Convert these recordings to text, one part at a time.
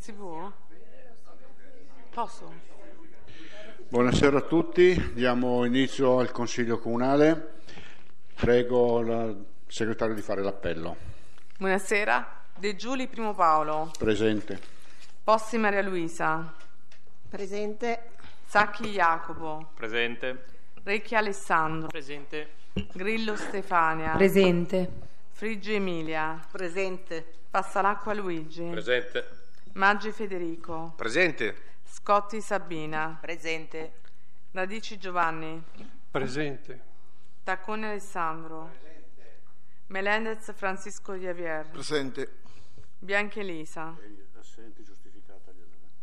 Si può? Posso? Buonasera a tutti, diamo inizio al Consiglio Comunale. Prego il segretario di fare l'appello. Buonasera. De Giuli Primo Paolo. Presente. Possi Maria Luisa. Presente. Sacchi Jacopo. Presente. Recchi Alessandro. Presente. Grillo Stefania. Presente. Friggi Emilia. Presente. Passalacqua Luigi. Presente. Maggi Federico. Presente. Scotti Sabina. Presente. Radici Giovanni. Presente. Taccone Alessandro. Melendez Francisco Javier. Presente. Bianchi Elisa. Assenti, giustificata.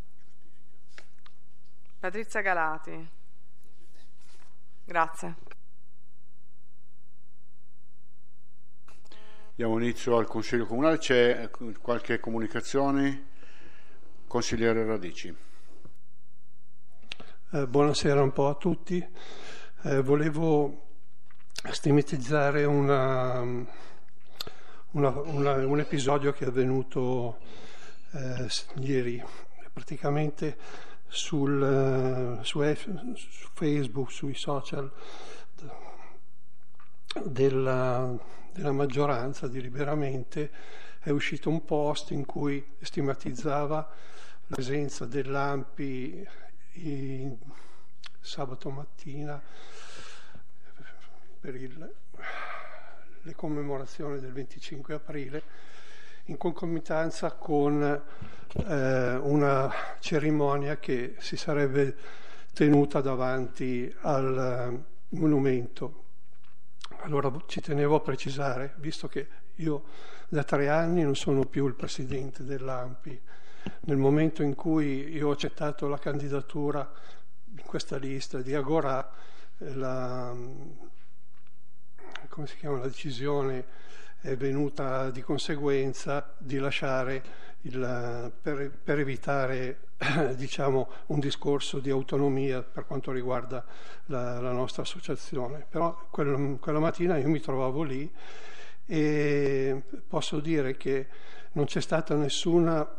Patrizia Galati. Grazie. Diamo inizio al Consiglio Comunale. C'è qualche comunicazione? Consigliere Radici. Buonasera un po' a tutti. Volevo stigmatizzare un episodio che è avvenuto ieri, praticamente su Facebook, sui social della maggioranza di Liberamente. È uscito un post in cui stigmatizzava la presenza dell'ANPI sabato mattina per le commemorazioni del 25 aprile in concomitanza con una cerimonia che si sarebbe tenuta davanti al monumento. Allora ci tenevo a precisare, visto che io da 3 anni non sono più il presidente dell'ANPI, nel momento in cui io ho accettato la candidatura in questa lista di Agorà, la decisione è venuta di conseguenza di lasciare per evitare diciamo un discorso di autonomia per quanto riguarda la nostra associazione. Però quella mattina io mi trovavo lì e posso dire che non c'è stata nessuna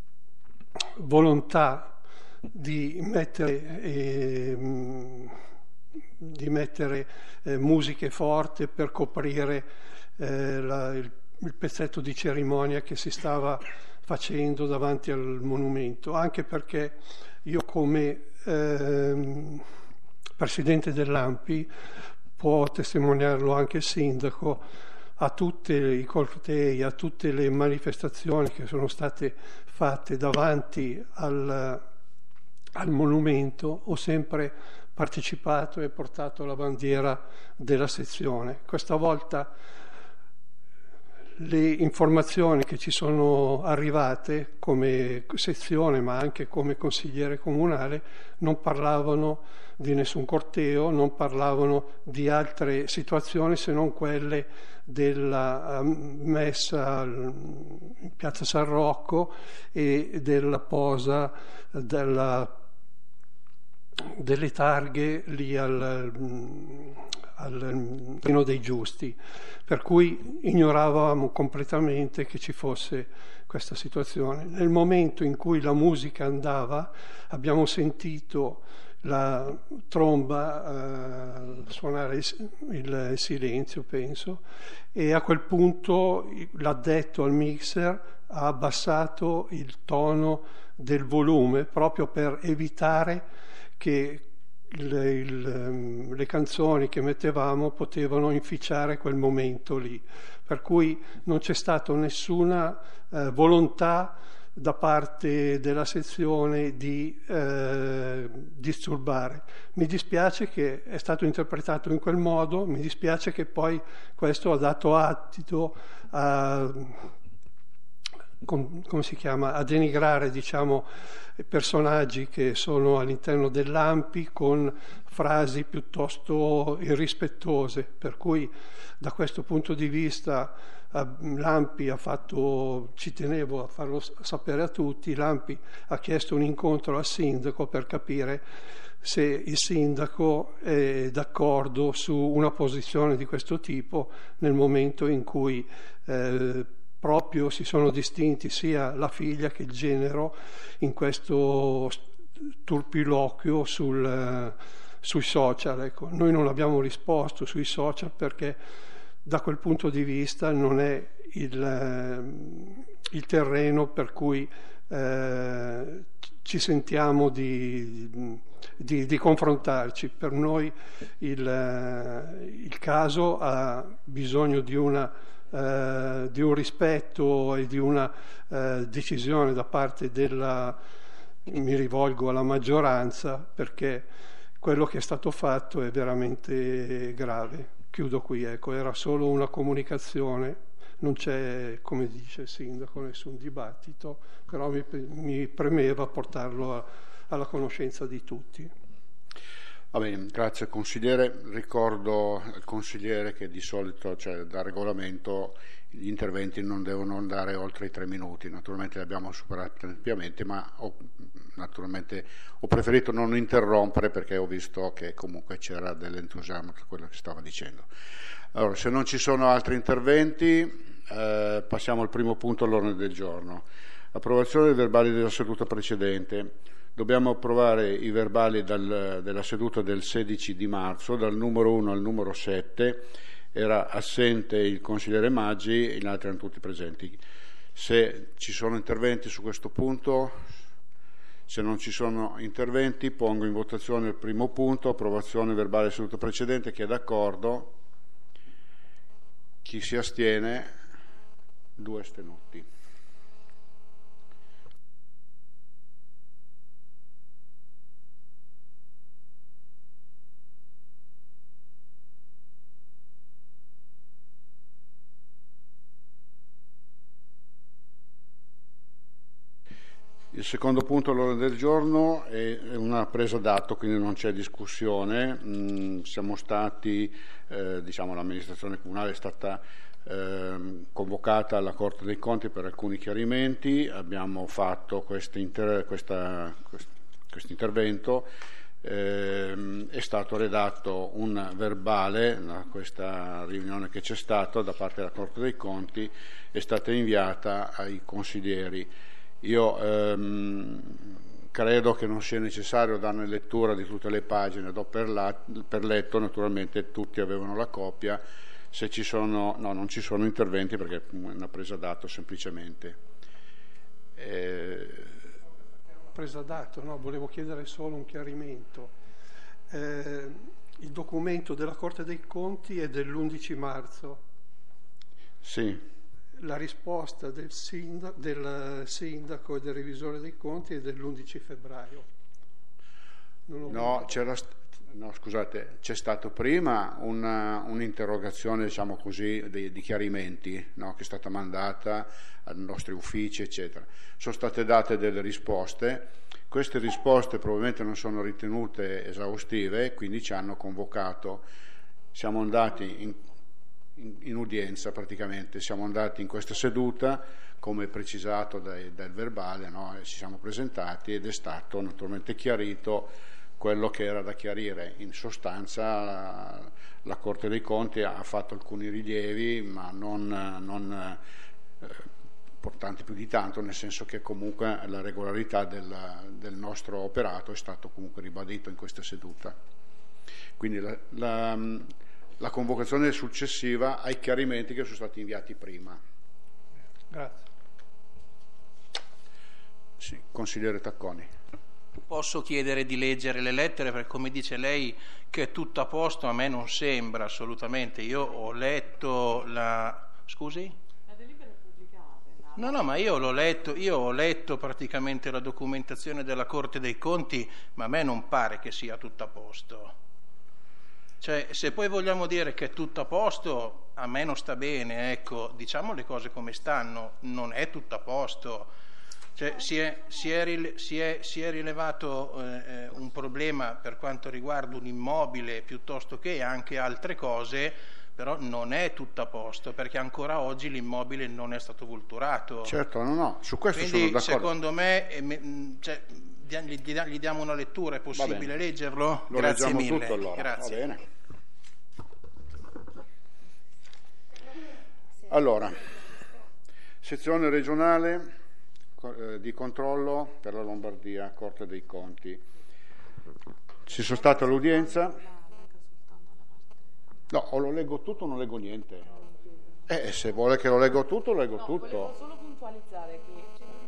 volontà di mettere musiche forti per coprire il pezzetto di cerimonia che si stava facendo davanti al monumento, anche perché io come presidente dell'ANPI, può testimoniarlo anche il sindaco, a tutti i cortei, a tutte le manifestazioni che sono state fatte davanti al monumento, ho sempre partecipato e portato la bandiera della sezione. Questa volta le informazioni che ci sono arrivate come sezione, ma anche come consigliere comunale, non parlavano di nessun corteo, non parlavano di altre situazioni se non quelle della messa in piazza San Rocco e della posa delle targhe lì al Treno dei Giusti, per cui ignoravamo completamente che ci fosse questa situazione. Nel momento in cui la musica andava, abbiamo sentito la tromba suonare il silenzio, penso, e a quel punto l'addetto al mixer ha abbassato il tono del volume proprio per evitare che le canzoni che mettevamo potevano inficiare quel momento lì, per cui non c'è stata nessuna volontà da parte della sezione di disturbare. Mi dispiace che è stato interpretato in quel modo, mi dispiace che poi questo ha dato adito a a denigrare, diciamo, personaggi che sono all'interno dell'ANPI con frasi piuttosto irrispettose, per cui da questo punto di vista l'ANPI ha fatto, ci tenevo a farlo sapere a tutti, l'ANPI ha chiesto un incontro al sindaco per capire se il sindaco è d'accordo su una posizione di questo tipo nel momento in cui proprio si sono distinti sia la figlia che il genero in questo turpiloquio sui social. Ecco. Noi non abbiamo risposto sui social perché da quel punto di vista non è il terreno per cui ci sentiamo di confrontarci. Per noi il caso ha bisogno di un rispetto e di una decisione da parte mi rivolgo alla maggioranza, perché quello che è stato fatto è veramente grave. Chiudo qui, ecco, era solo una comunicazione, non c'è, come dice il sindaco, nessun dibattito, però mi premeva portarlo alla conoscenza di tutti. Va bene, grazie consigliere. Ricordo al consigliere che di solito, cioè da regolamento, gli interventi non devono andare oltre i 3 minuti. Naturalmente li abbiamo superati ampiamente, ma naturalmente ho preferito non interrompere perché ho visto che comunque c'era dell'entusiasmo per quello che stava dicendo. Allora, se non ci sono altri interventi, passiamo al primo punto all'ordine del giorno. Approvazione dei verbali della seduta precedente. Dobbiamo approvare i verbali della seduta del 16 di marzo, dal numero 1 al numero 7. Era assente il consigliere Maggi, gli altri erano tutti presenti. Se ci sono interventi su questo punto, se non ci sono interventi, pongo in votazione il primo punto, approvazione verbale della seduta precedente. Chi è d'accordo? Chi si astiene? 2 astenuti. Il secondo punto all'ordine del giorno è una presa d'atto, quindi non c'è discussione. Siamo stati, l'amministrazione comunale è stata convocata alla Corte dei Conti per alcuni chiarimenti. Abbiamo fatto questo intervento. È stato redatto un verbale da questa riunione che c'è stata da parte della Corte dei Conti, è stata inviata ai consiglieri. Io credo che non sia necessario darne lettura di tutte le pagine, do per letto, naturalmente tutti avevano la copia. Se ci sono, no, non ci sono interventi perché è una presa d'atto semplicemente. Presa d'atto, no, volevo chiedere solo un chiarimento. Il documento della Corte dei Conti è dell'11 marzo. Sì. La risposta del sindaco e del revisore dei conti è dell'11 febbraio. Scusate, c'è stato prima un'interrogazione, diciamo così, di chiarimenti, no, che è stata mandata ai nostri uffici, eccetera. Sono state date delle risposte. Queste risposte probabilmente non sono ritenute esaustive, quindi ci hanno convocato. Siamo andati in udienza praticamente, siamo andati in questa seduta come precisato dal verbale, no? Ci siamo presentati ed è stato naturalmente chiarito quello che era da chiarire. In sostanza la Corte dei Conti ha fatto alcuni rilievi, ma non importanti più di tanto, nel senso che comunque la regolarità del nostro operato è stato comunque ribadito in questa seduta. Quindi la convocazione è successiva ai chiarimenti che sono stati inviati prima. Grazie. Sì, consigliere Tacconi. Posso chiedere di leggere le lettere, perché come dice lei che è tutto a posto, a me non sembra assolutamente. Io ho letto la... Scusi? La delibera è pubblicata. No, ma io ho letto praticamente la documentazione della Corte dei Conti, ma a me non pare che sia tutto a posto. Cioè, se poi vogliamo dire che è tutto a posto, a me non sta bene, ecco, diciamo le cose come stanno, non è tutto a posto. Cioè, si è rilevato un problema per quanto riguarda un immobile piuttosto che anche altre cose, però non è tutto a posto, perché ancora oggi l'immobile non è stato vulturato. Certo, no, su questo quindi, sono d'accordo. Secondo me, gli diamo una lettura, è possibile leggerlo? Lo Grazie leggiamo mille. tutto allora. Grazie. Va bene. Allora, Sezione regionale di controllo per la Lombardia, Corte dei Conti. Ci sono state l'udienza. No, o lo leggo tutto o non leggo niente. Se vuole che lo leggo tutto, lo leggo tutto. Volevo solo puntualizzare che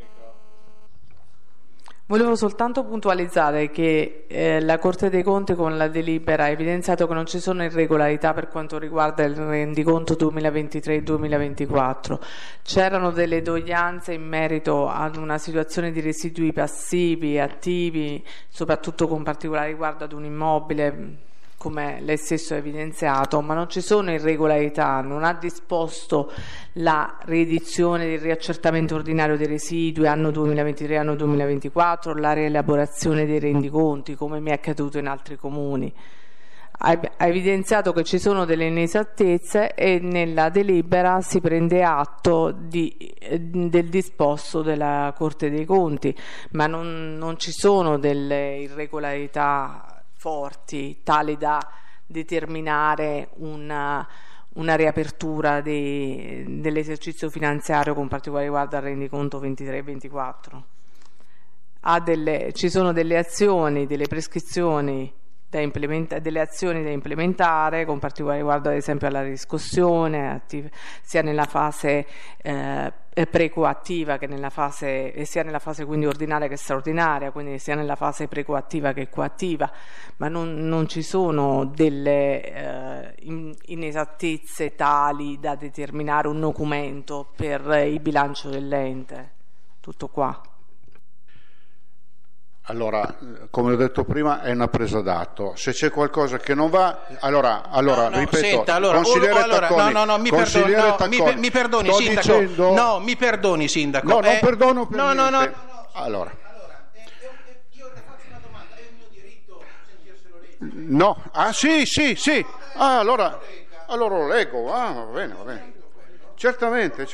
Volevo soltanto puntualizzare che la Corte dei Conti con la delibera ha evidenziato che non ci sono irregolarità per quanto riguarda il rendiconto 2023-2024. C'erano delle doglianze in merito ad una situazione di residui passivi e attivi, soprattutto con particolare riguardo ad un immobile, come lei stesso ha evidenziato, ma non ci sono irregolarità, non ha disposto la riedizione del riaccertamento ordinario dei residui anno 2023, anno 2024, la rielaborazione dei rendiconti, come mi è accaduto in altri comuni. Ha evidenziato che ci sono delle inesattezze e nella delibera si prende atto del disposto della Corte dei Conti, ma non ci sono delle irregolarità forti tali da determinare una riapertura dell'esercizio finanziario con particolare riguardo al rendiconto 23-24. Ci sono delle azioni, delle prescrizioni delle azioni da implementare con particolare riguardo ad esempio alla riscossione sia nella fase precoattiva che sia nella fase quindi ordinaria che straordinaria, quindi sia nella fase precoattiva che coattiva, ma non ci sono delle inesattezze tali da determinare un documento per il bilancio dell'ente. Tutto qua. Allora, come ho detto prima, è una presa d'atto. Se c'è qualcosa che non va, allora ripeto, senta, consigliere Tacconi, mi perdoni, sindaco. Dicendo... No, mi perdoni, sindaco. No, non perdono per niente. No. Allora. Io le faccio una domanda, è un mio diritto sentirselo leggere? No, sì. Allora lo leggo. Va bene. Certamente.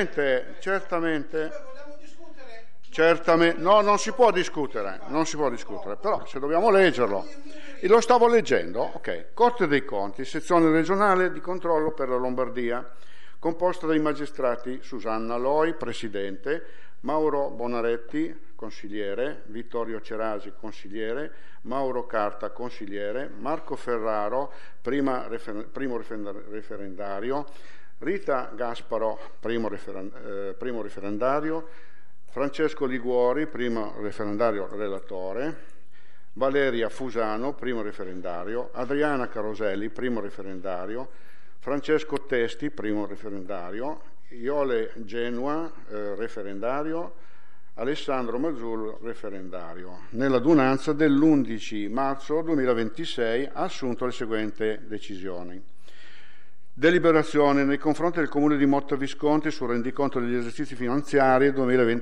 No, non si può discutere, però se dobbiamo leggerlo. Lo stavo leggendo, ok. Corte dei Conti, sezione regionale di controllo per la Lombardia, composta dai magistrati Susanna Loi, presidente, Mauro Bonaretti, consigliere, Vittorio Cerasi, consigliere, Mauro Carta, consigliere, Marco Ferraro, primo referendario, Rita Gasparo, primo referendario, Francesco Liguori, primo referendario relatore, Valeria Fusano, primo referendario, Adriana Caroselli, primo referendario, Francesco Testi, primo referendario, Iole Genua, referendario, Alessandro Mazzullo, referendario. Nell'adunanza dell'11 marzo 2026 ha assunto le seguenti decisioni. Deliberazione nei confronti del Comune di Motta Visconti sul rendiconto degli esercizi finanziari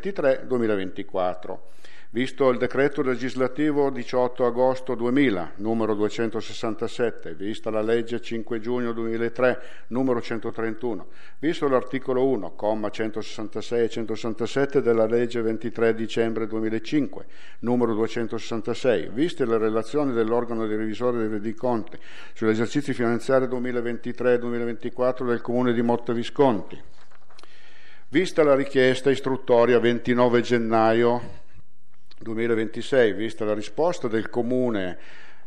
2023-2024. Visto il decreto legislativo 18 agosto 2000, numero 267, vista la legge 5 giugno 2003, numero 131, visto l'articolo 1, comma 166 e 167 della legge 23 dicembre 2005, numero 266, viste le relazioni dell'organo di revisore dei rendiconti sugli esercizi finanziari 2023-2024 del Comune di Motta Visconti, vista la richiesta istruttoria 29 gennaio 2026, vista la risposta del Comune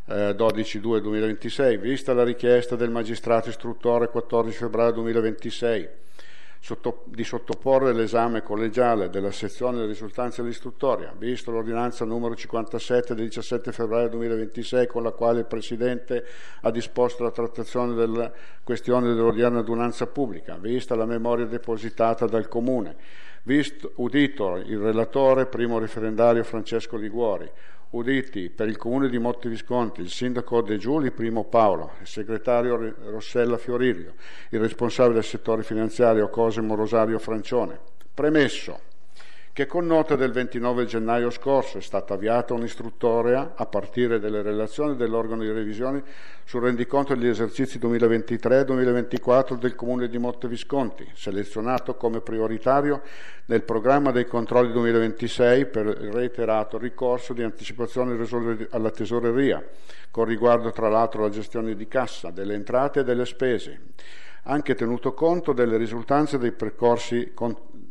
12/2/2026, vista la richiesta del magistrato istruttore 14 febbraio 2026 di sottoporre l'esame collegiale della sezione delle risultanze dell'istruttoria, visto l'ordinanza numero 57 del 17 febbraio 2026 con la quale il Presidente ha disposto la trattazione della questione dell'odierna adunanza pubblica, vista la memoria depositata dal Comune, udito il relatore primo referendario Francesco Liguori, uditi per il Comune di Motta Visconti il sindaco De Giuli Primo Paolo, il segretario Rossella Fioriglio, il responsabile del settore finanziario Cosimo Rosario Francione. Premesso che con nota del 29 gennaio scorso è stata avviata un'istruttoria a partire dalle relazioni dell'organo di revisione sul rendiconto degli esercizi 2023-2024 del Comune di Motta Visconti, selezionato come prioritario nel programma dei controlli 2026 per il reiterato ricorso di anticipazione alla tesoreria, con riguardo tra l'altro alla gestione di cassa, delle entrate e delle spese, anche tenuto conto delle risultanze dei percorsi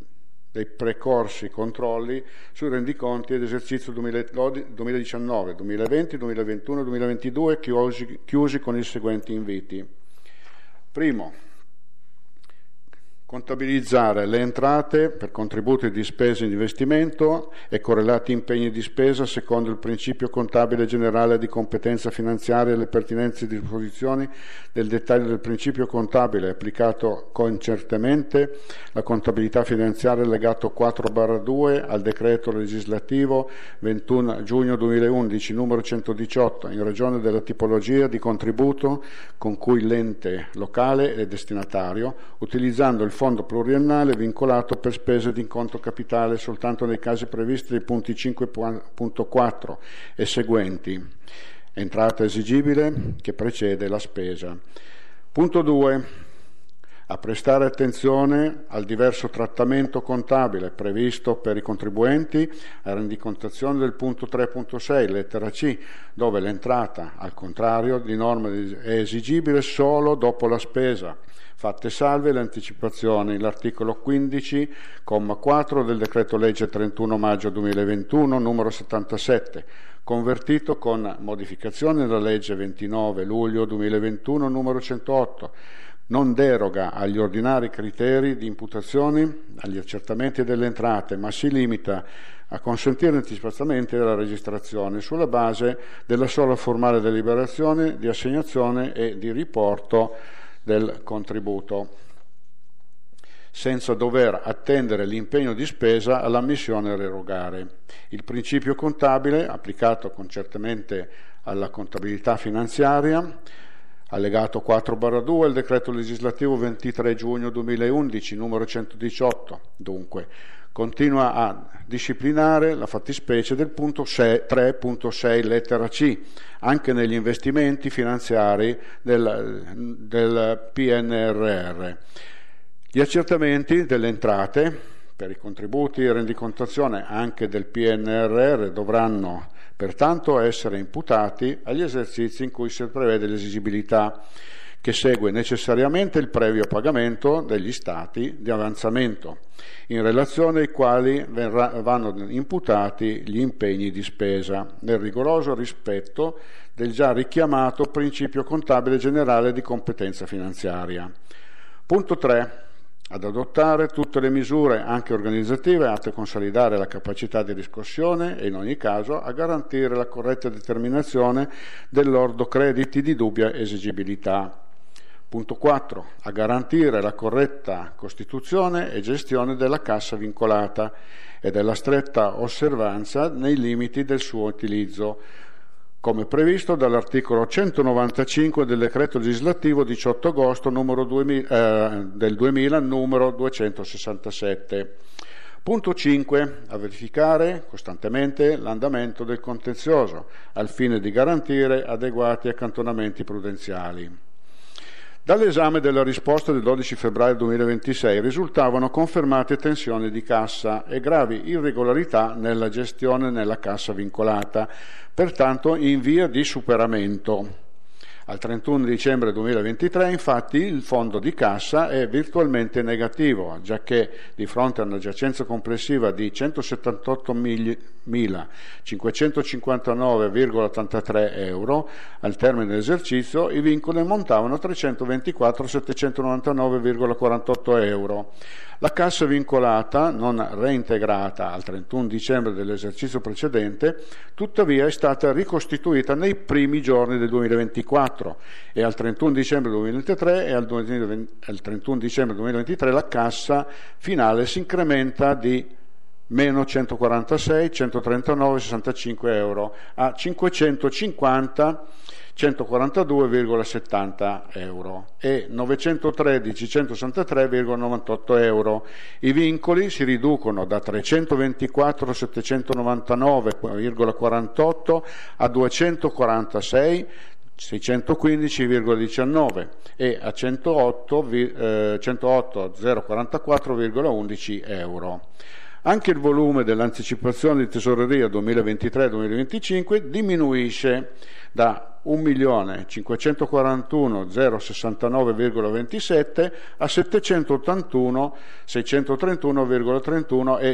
dei precorsi controlli sui rendiconti ed esercizio 2019, 2020, 2021 e 2022 chiusi con i seguenti inviti. Primo, contabilizzare le entrate per contributi di spese in investimento e correlati impegni di spesa secondo il principio contabile generale di competenza finanziaria e le pertinenti disposizioni del dettaglio del principio contabile applicato concertemente la contabilità finanziaria allegato 4/2 al decreto legislativo 21 giugno 2011 numero 118 in ragione della tipologia di contributo con cui l'ente locale è destinatario, utilizzando il fondo pluriennale vincolato per spese di in conto capitale soltanto nei casi previsti dai punti 5.4 e seguenti. Entrata esigibile che precede la spesa. Punto 2. A prestare attenzione al diverso trattamento contabile previsto per i contribuenti a rendicontazione del punto 3.6, lettera C, dove l'entrata, al contrario, di norma è esigibile solo dopo la spesa, fatte salve le anticipazioni. L'articolo 15, comma 4 del decreto legge 31 maggio 2021, numero 77, convertito con modificazioni nella legge 29 luglio 2021, numero 108, non deroga agli ordinari criteri di imputazione agli accertamenti delle entrate, ma si limita a consentire anticipatamente la registrazione sulla base della sola formale deliberazione di assegnazione e di riporto del contributo, senza dover attendere l'impegno di spesa all'ammissione a erogare. Il principio contabile, applicato concertemente alla contabilità finanziaria, allegato 4/2 al decreto legislativo 23 giugno 2011 numero 118, dunque continua a disciplinare la fattispecie del punto 3.6 lettera C anche negli investimenti finanziari del PNRR. Gli accertamenti delle entrate per i contributi e rendicontazione anche del PNRR dovranno pertanto essere imputati agli esercizi in cui si prevede l'esigibilità, che segue necessariamente il previo pagamento degli stati di avanzamento, in relazione ai quali vanno imputati gli impegni di spesa, nel rigoroso rispetto del già richiamato principio contabile generale di competenza finanziaria. Punto 3. Ad adottare tutte le misure, anche organizzative, atte a consolidare la capacità di riscossione e, in ogni caso, a garantire la corretta determinazione del lordo crediti di dubbia esigibilità. Punto 4. A garantire la corretta costituzione e gestione della cassa vincolata e della stretta osservanza nei limiti del suo utilizzo, come previsto dall'articolo 195 del decreto legislativo 18 agosto del 2000 numero 267. Punto 5. A verificare costantemente l'andamento del contenzioso al fine di garantire adeguati accantonamenti prudenziali. Dall'esame della risposta del 12 febbraio 2026 risultavano confermate tensioni di cassa e gravi irregolarità nella gestione nella cassa vincolata, pertanto in via di superamento. Al 31 dicembre 2023, infatti, il fondo di cassa è virtualmente negativo, giacché di fronte a una giacenza complessiva di 178.559,83 euro al termine dell'esercizio, i vincoli ammontavano a 324.799,48 euro. La cassa vincolata, non reintegrata al 31 dicembre dell'esercizio precedente, tuttavia è stata ricostituita nei primi giorni del 2024 e al 31 dicembre 2023 e al 31 dicembre 2023 la cassa finale si incrementa di meno 146.139,65 euro a 550.142,70 euro e 913.163,98 euro. I vincoli si riducono da 324.799,48 a 246.615,19 e a 108.044,11 euro. Anche il volume dell'anticipazione di tesoreria 2023-2025 diminuisce da 1.541.069,27 a 781.631,31 e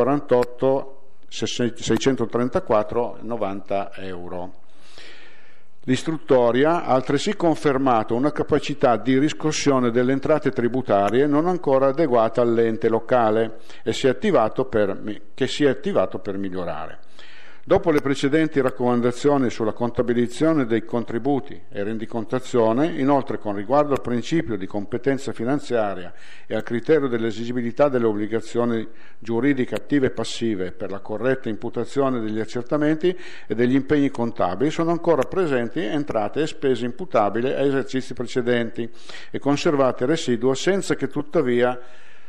148.634,90 euro. L'istruttoria ha altresì confermato una capacità di riscossione delle entrate tributarie non ancora adeguata all'ente locale che si è attivato per migliorare. Dopo le precedenti raccomandazioni sulla contabilizzazione dei contributi e rendicontazione, inoltre con riguardo al principio di competenza finanziaria e al criterio dell'esigibilità delle obbligazioni giuridiche attive e passive per la corretta imputazione degli accertamenti e degli impegni contabili, sono ancora presenti entrate e spese imputabili a esercizi precedenti e conservate residuo senza che tuttavia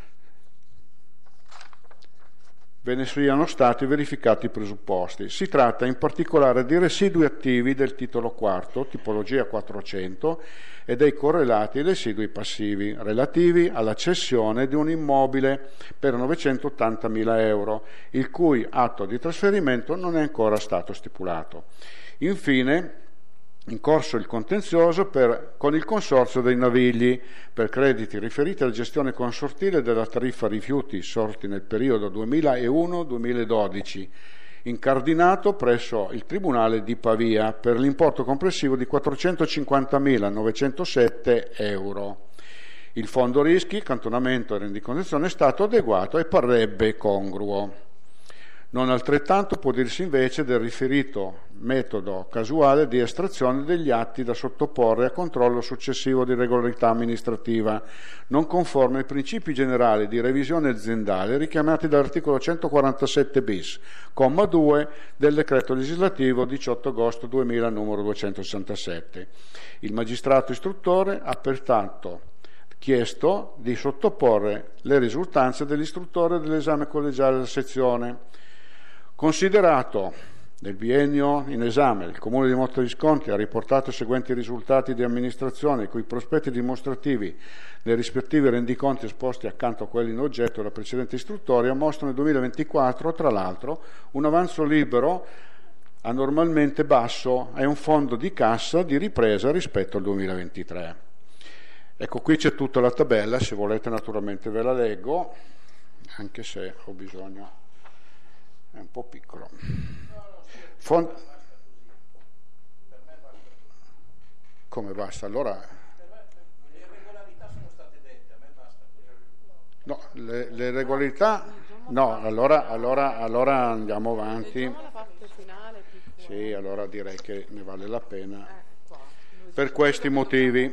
ve ne siano stati verificati i presupposti. Si tratta in particolare di residui attivi del titolo quarto, tipologia 400, e dei correlati residui passivi relativi alla cessione di un immobile per 980.000 euro, il cui atto di trasferimento non è ancora stato stipulato. Infine, in corso il contenzioso con il Consorzio dei Navigli per crediti riferiti alla gestione consortile della tariffa rifiuti sorti nel periodo 2001-2012, incardinato presso il Tribunale di Pavia per l'importo complessivo di 450.907 euro. Il fondo rischi, accantonamento e rendicontazione è stato adeguato e parrebbe congruo. Non altrettanto può dirsi invece del riferito metodo casuale di estrazione degli atti da sottoporre a controllo successivo di regolarità amministrativa, non conforme ai principi generali di revisione aziendale richiamati dall'articolo 147 bis, comma 2 del decreto legislativo 18 agosto 2000 numero 267. Il magistrato istruttore ha pertanto chiesto di sottoporre le risultanze dell'istruttore dell'esame collegiale della sezione. Considerato nel biennio in esame, il Comune di Motta Visconti ha riportato i seguenti risultati di amministrazione, i cui prospetti dimostrativi nei rispettivi rendiconti esposti accanto a quelli in oggetto della precedente istruttoria mostrano nel 2024, tra l'altro, un avanzo libero anormalmente basso e un fondo di cassa di ripresa rispetto al 2023. Ecco, qui c'è tutta la tabella, se volete naturalmente ve la leggo, anche se ho bisogno... è un po' piccolo. Come basta? Allora le irregolarità sono state dette, a me basta così. no, le irregolarità no, allora andiamo avanti. Sì, allora direi che ne vale la pena per questi motivi.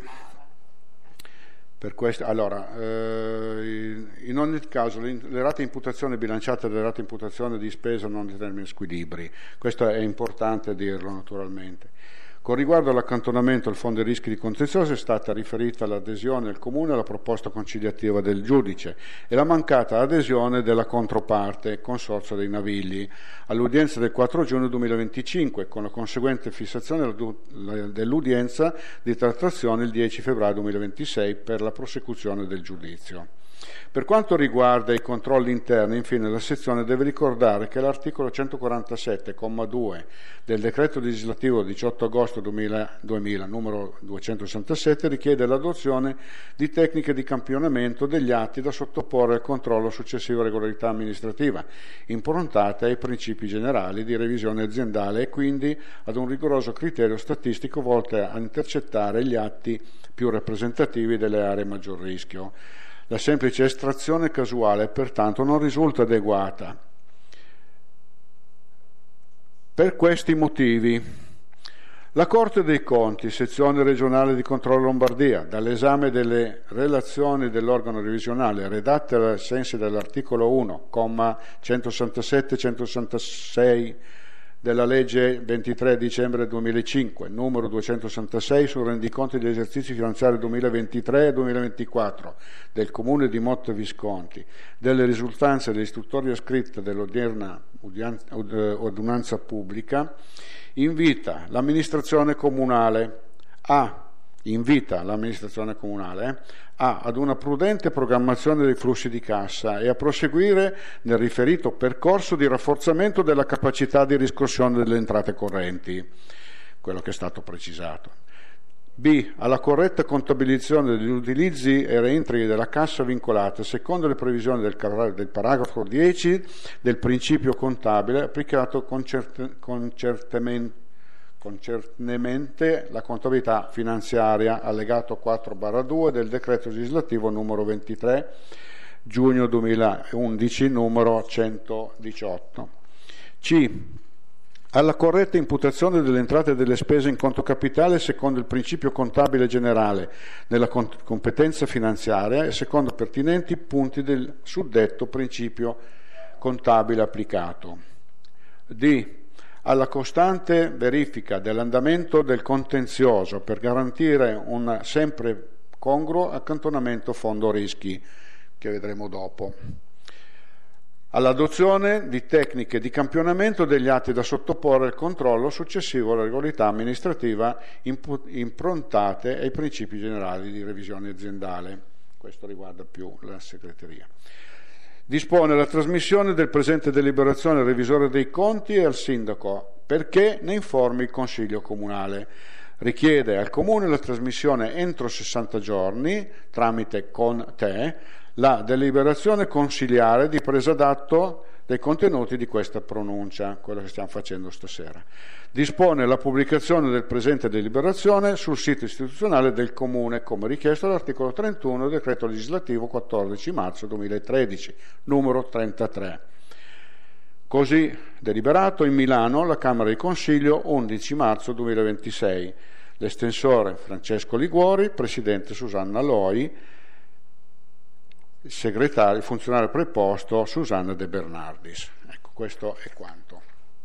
Allora, in ogni caso le rate imputazione bilanciate delle rate imputazione di spesa non determinano squilibri, questo è importante dirlo naturalmente. Con riguardo all'accantonamento al fondo dei rischi di contenzioso è stata riferita l'adesione del Comune alla proposta conciliativa del giudice e la mancata adesione della controparte, Consorzio dei Navigli, all'udienza del 4 giugno 2025, con la conseguente fissazione dell'udienza di trattazione il 10 febbraio 2026 per la prosecuzione del giudizio. Per quanto riguarda i controlli interni, infine, la sezione deve ricordare che l'articolo 147,2 del decreto legislativo 18 agosto 2000 numero 267 richiede l'adozione di tecniche di campionamento degli atti da sottoporre al controllo successivo alla regolarità amministrativa, improntate ai principi generali di revisione aziendale e quindi ad un rigoroso criterio statistico volto a intercettare gli atti più rappresentativi delle aree a maggior rischio. La semplice estrazione casuale, pertanto, non risulta adeguata. Per questi motivi, la Corte dei Conti, sezione regionale di controllo Lombardia, dall'esame delle relazioni dell'organo revisionale redatte ai sensi dell'articolo 1, comma 167-166 della legge 23 dicembre 2005, numero 266, sul rendiconto degli esercizi finanziari 2023 e 2024 del Comune di Motta Visconti, delle risultanze dell'istruttoria scritta dell'odierna ordinanza pubblica, invita l'amministrazione comunale a invita l'amministrazione comunale ad una prudente programmazione dei flussi di cassa e a proseguire nel riferito percorso di rafforzamento della capacità di riscossione delle entrate correnti, quello che è stato precisato. B. Alla corretta contabilizzazione degli utilizzi e reentri della cassa vincolata secondo le previsioni del paragrafo 10 del principio contabile applicato concernente la contabilità finanziaria, allegato 4/2 del decreto legislativo numero 23 giugno 2011 numero 118. C. Alla corretta imputazione delle entrate e delle spese in conto capitale secondo il principio contabile generale nella competenza finanziaria e secondo pertinenti punti del suddetto principio contabile applicato. D. Alla costante verifica dell'andamento del contenzioso per garantire un sempre congruo accantonamento fondo rischi, che vedremo dopo. All'adozione di tecniche di campionamento degli atti da sottoporre al controllo successivo alla regolarità amministrativa improntate ai principi generali di revisione aziendale. Questo riguarda più la segreteria. Dispone la trasmissione del presente deliberazione al revisore dei conti e al sindaco perché ne informi il Consiglio Comunale. Richiede al Comune la trasmissione entro 60 giorni tramite con te la deliberazione consiliare di presa d'atto dei contenuti di questa pronuncia, quello che stiamo facendo stasera. Dispone la pubblicazione del presente deliberazione sul sito istituzionale del Comune, come richiesto dall'articolo 31 del decreto legislativo 14 marzo 2013, numero 33. Così deliberato in Milano la Camera di Consiglio 11 marzo 2026. L'estensore Francesco Liguori, presidente Susanna Loi, il segretario, il funzionario preposto Susanna De Bernardis. Ecco, questo è quanto.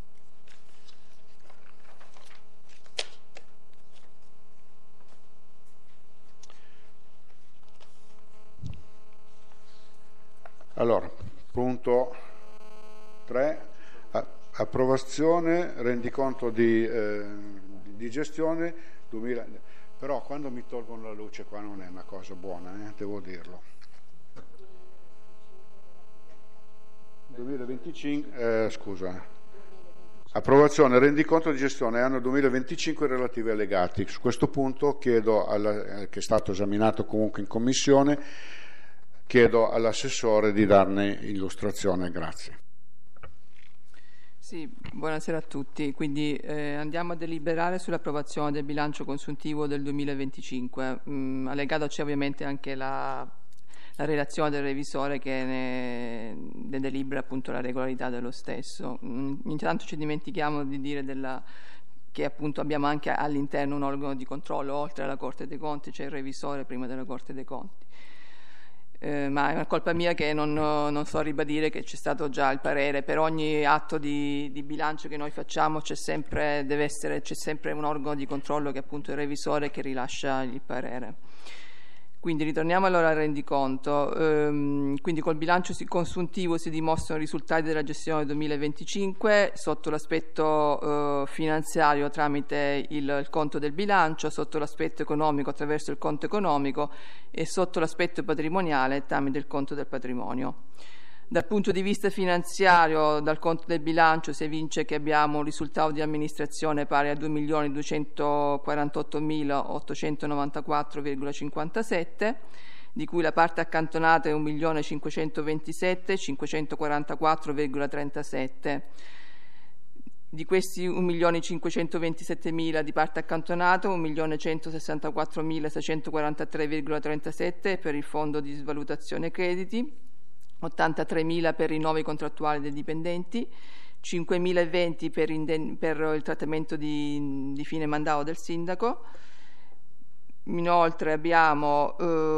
Allora, punto 3, approvazione, rendiconto di gestione 2000. Però quando mi tolgono la luce qua non è una cosa buona, devo dirlo. 2025, scusa, approvazione rendiconto di gestione anno 2025 relativi allegati. Su questo punto chiedo, che è stato esaminato comunque in commissione, chiedo all'assessore di darne illustrazione. Grazie. Sì, buonasera a tutti. Quindi andiamo a deliberare sull'approvazione del bilancio consuntivo del 2025. Allegato c'è ovviamente anche la relazione del revisore che ne delibera appunto la regolarità dello stesso. Intanto ci dimentichiamo di dire che appunto abbiamo anche all'interno un organo di controllo, oltre alla Corte dei Conti c'è il revisore prima della Corte dei Conti. Ma è una colpa mia che non so ribadire che c'è stato già il parere. Per ogni atto di bilancio che noi facciamo c'è sempre un organo di controllo che è appunto il revisore che rilascia il parere. Quindi ritorniamo allora al rendiconto. Quindi col bilancio consuntivo si dimostrano i risultati della gestione 2025 sotto l'aspetto finanziario tramite il conto del bilancio, sotto l'aspetto economico attraverso il conto economico e sotto l'aspetto patrimoniale tramite il conto del patrimonio. Dal punto di vista finanziario, dal conto del bilancio si evince che abbiamo un risultato di amministrazione pari a 2.248.894,57, di cui la parte accantonata è 1.527.544,37. Di questi 1.527.000 di parte accantonata, 1.164.643,37 per il fondo di svalutazione crediti, 83.000 per rinnovi contrattuali dei dipendenti, 5.020 per il trattamento di fine mandato del sindaco. Inoltre abbiamo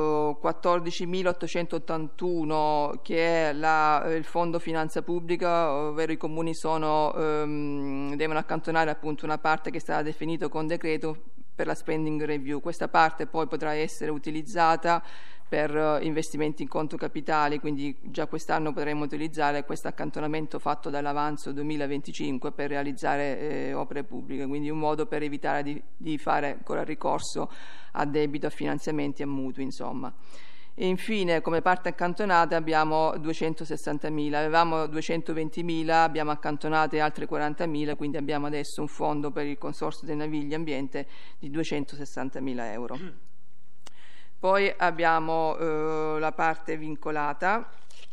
14.881 che è il fondo finanza pubblica, ovvero i comuni devono accantonare appunto una parte che sarà definita con decreto per la spending review. Questa parte poi potrà essere utilizzata per investimenti in conto capitali, quindi già quest'anno potremo utilizzare questo accantonamento fatto dall'avanzo 2025 per realizzare opere pubbliche, quindi un modo per evitare di fare ancora ricorso a debito, a finanziamenti, a mutui, insomma. E infine, come parte accantonata, abbiamo 260.000, avevamo 220.000, abbiamo accantonate altre 40.000, quindi abbiamo adesso un fondo per il Consorzio dei Navigli Ambiente di 260.000 euro. Poi abbiamo la parte vincolata,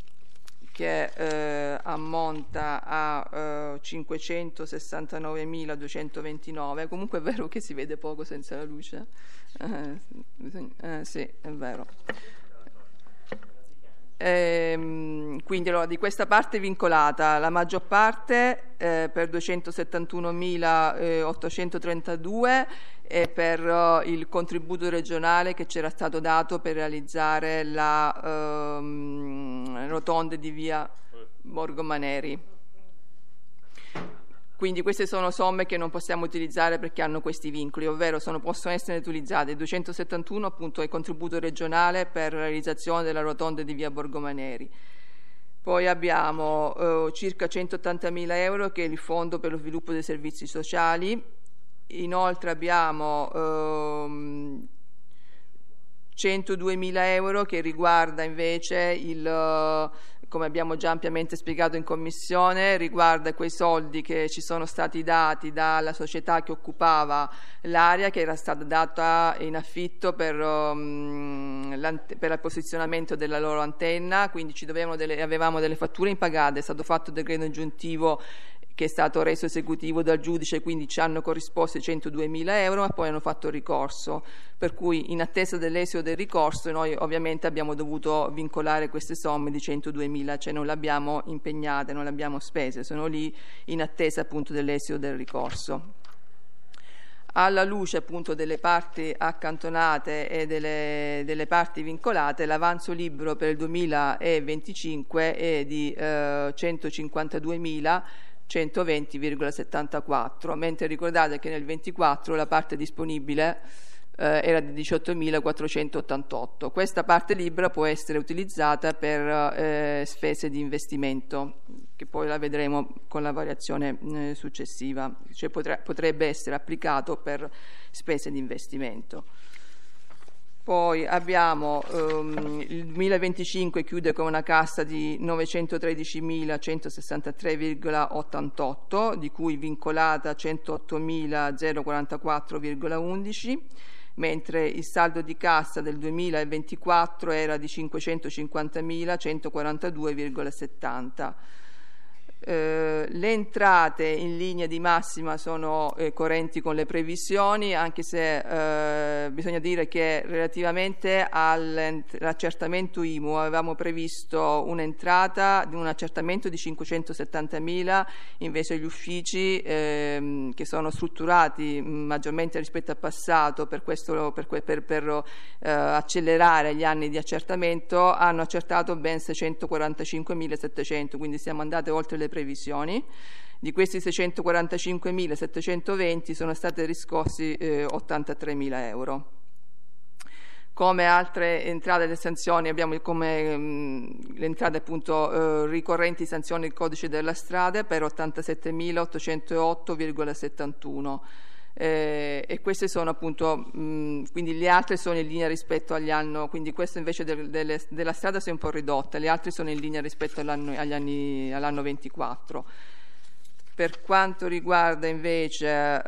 che ammonta a 569.229, comunque è vero che si vede poco senza la luce? Sì, è vero. Quindi allora, di questa parte vincolata la maggior parte per 271.832 è per il contributo regionale che c'era stato dato per realizzare la rotonde di via Borgomaneri. Quindi queste sono somme che non possiamo utilizzare perché hanno questi vincoli, ovvero possono essere utilizzate 271 appunto il contributo regionale per la realizzazione della rotonda di via Borgomaneri. Poi abbiamo circa 180.000 euro che è il fondo per lo sviluppo dei servizi sociali. Inoltre abbiamo 102.000 euro che riguarda invece come abbiamo già ampiamente spiegato in commissione, riguarda quei soldi che ci sono stati dati dalla società che occupava l'area, che era stata data in affitto per il posizionamento della loro antenna, quindi avevamo delle fatture impagate, è stato fatto decreto ingiuntivo che è stato reso esecutivo dal giudice, quindi ci hanno corrisposto i 102.000 euro, ma poi hanno fatto ricorso, per cui in attesa dell'esito del ricorso noi ovviamente abbiamo dovuto vincolare queste somme di 102.000, cioè non le abbiamo impegnate, non le abbiamo spese, sono lì in attesa appunto dell'esito del ricorso. Alla luce appunto delle parti accantonate e delle parti vincolate, l'avanzo libero per il 2025 è di 152.120,74, mentre ricordate che nel 24 la parte disponibile era di 18.488. Questa parte libera può essere utilizzata per spese di investimento, che poi la vedremo con la variazione successiva, cioè potrebbe essere applicato per spese di investimento. Poi abbiamo il 2025 chiude con una cassa di 913.163,88, di cui vincolata 108.044,11, mentre il saldo di cassa del 2024 era di 550.142,70. Le entrate in linea di massima sono coerenti con le previsioni, anche se bisogna dire che relativamente all'accertamento IMU avevamo previsto un'entrata di un accertamento di 570.000, invece gli uffici che sono strutturati maggiormente rispetto al passato per accelerare gli anni di accertamento hanno accertato ben 645.700, quindi siamo andati oltre le previsioni. Di questi 645.720 sono state riscossi 83.000 euro. Come altre entrate e sanzioni abbiamo come le entrate appunto ricorrenti sanzioni del codice della strada per 87.808,71. E queste sono appunto quindi le altre sono in linea rispetto agli anni, quindi questo invece della strada si è un po' ridotta, le altre sono in linea rispetto all'anno 24. Per quanto riguarda invece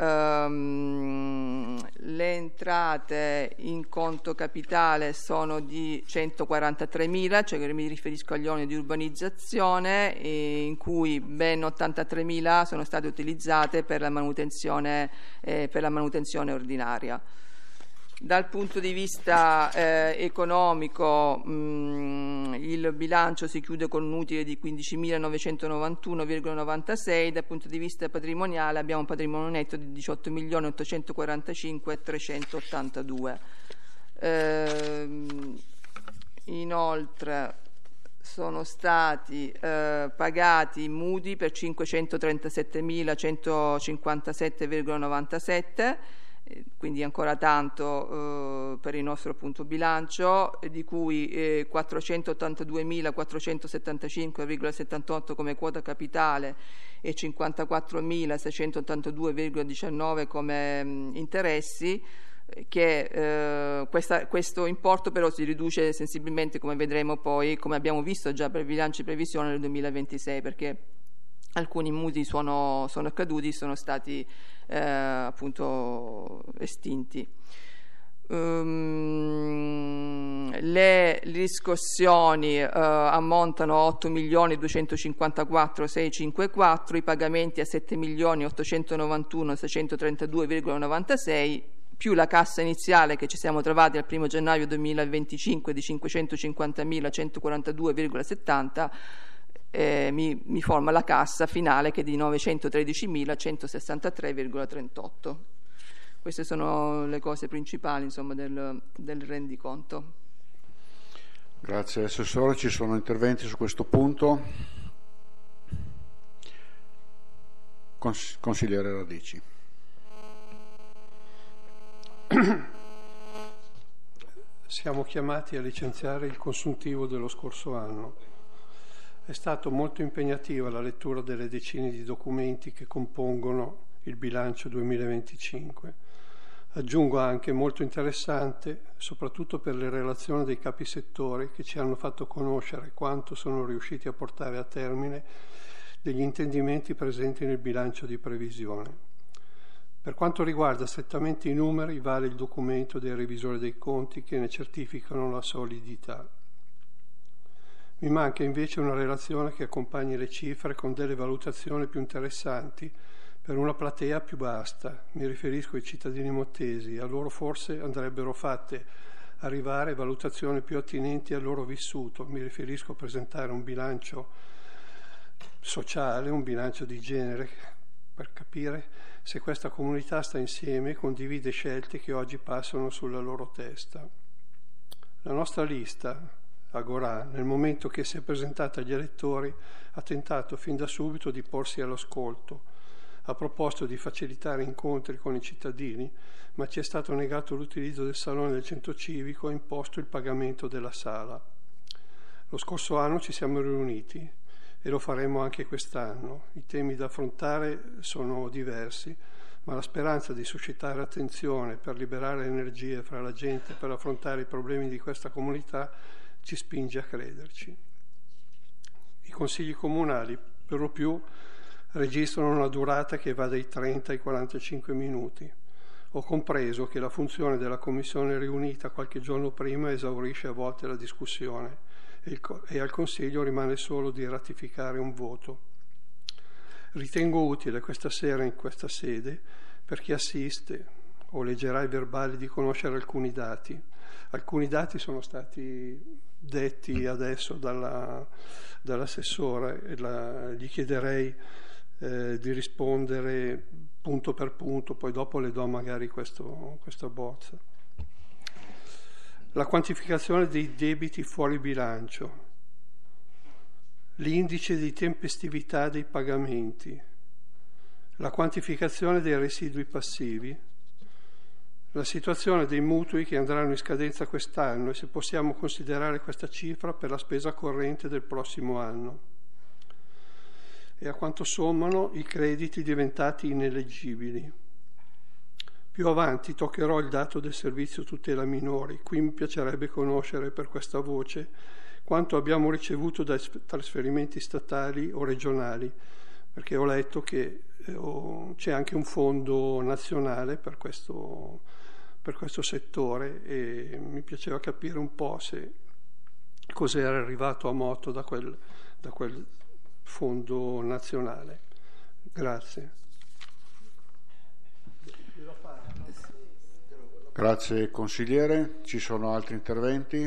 le entrate in conto capitale sono di 143.000, cioè che mi riferisco agli oneri di urbanizzazione, in cui ben 83.000 sono state utilizzate per la manutenzione ordinaria. Dal punto di vista economico il bilancio si chiude con un utile di 15.991,96, dal punto di vista patrimoniale abbiamo un patrimonio netto di 18.845.382. Inoltre sono stati pagati mutui per 537.157,97, quindi ancora tanto per il nostro appunto bilancio, di cui 482.475,78 come quota capitale e 54.682,19 come interessi, che questo importo però si riduce sensibilmente, come vedremo poi, come abbiamo visto già per i bilanci di previsione nel 2026, perché alcuni mutui sono caduti, sono stati appunto estinti. Le riscossioni ammontano a 8.254.654, i pagamenti a 7.891.632,96, più la cassa iniziale che ci siamo trovati al 1 gennaio 2025 di 550.142,70, mi forma la cassa finale che è di 913.163,38. Queste sono le cose principali, insomma, del rendiconto. Grazie Assessore, ci sono interventi su questo punto? Consigliere Radici. Siamo chiamati a licenziare il consuntivo dello scorso anno. È stato molto impegnativa la lettura delle decine di documenti che compongono il bilancio 2025. Aggiungo anche molto interessante, soprattutto per le relazioni dei capi settori che ci hanno fatto conoscere quanto sono riusciti a portare a termine degli intendimenti presenti nel bilancio di previsione. Per quanto riguarda strettamente i numeri, vale il documento dei revisori dei conti che ne certificano la solidità. Mi manca invece una relazione che accompagni le cifre con delle valutazioni più interessanti per una platea più vasta. Mi riferisco ai cittadini mottesi, a loro forse andrebbero fatte arrivare valutazioni più attinenti al loro vissuto. Mi riferisco a presentare un bilancio sociale, un bilancio di genere, per capire se questa comunità sta insieme e condivide scelte che oggi passano sulla loro testa. La nostra lista, Agorà, nel momento che si è presentata agli elettori, ha tentato fin da subito di porsi all'ascolto. Ha proposto di facilitare incontri con i cittadini, ma ci è stato negato l'utilizzo del salone del centro civico e imposto il pagamento della sala. Lo scorso anno ci siamo riuniti e lo faremo anche quest'anno. I temi da affrontare sono diversi, ma la speranza di suscitare attenzione per liberare energie fra la gente per affrontare i problemi di questa comunità ci spinge a crederci. I consigli comunali, per lo più, registrano una durata che va dai 30 ai 45 minuti. Ho compreso che la funzione della commissione riunita qualche giorno prima esaurisce a volte la discussione e al Consiglio rimane solo di ratificare un voto. Ritengo utile questa sera in questa sede, per chi assiste o leggerà i verbali, di conoscere alcuni dati. Alcuni dati sono stati detti adesso dall'assessore e gli chiederei di rispondere punto per punto, poi dopo le do magari questa bozza. La quantificazione dei debiti fuori bilancio, l'indice di tempestività dei pagamenti, la quantificazione dei residui passivi, la situazione dei mutui che andranno in scadenza quest'anno e se possiamo considerare questa cifra per la spesa corrente del prossimo anno, e a quanto sommano i crediti diventati ineleggibili. Più avanti toccherò il dato del servizio tutela minori. Qui mi piacerebbe conoscere per questa voce quanto abbiamo ricevuto dai trasferimenti statali o regionali, perché ho letto che c'è anche un fondo nazionale per questo settore e mi piaceva capire un po' se cos'era arrivato a moto da quel fondo nazionale. Grazie. Grazie consigliere. Ci sono altri interventi?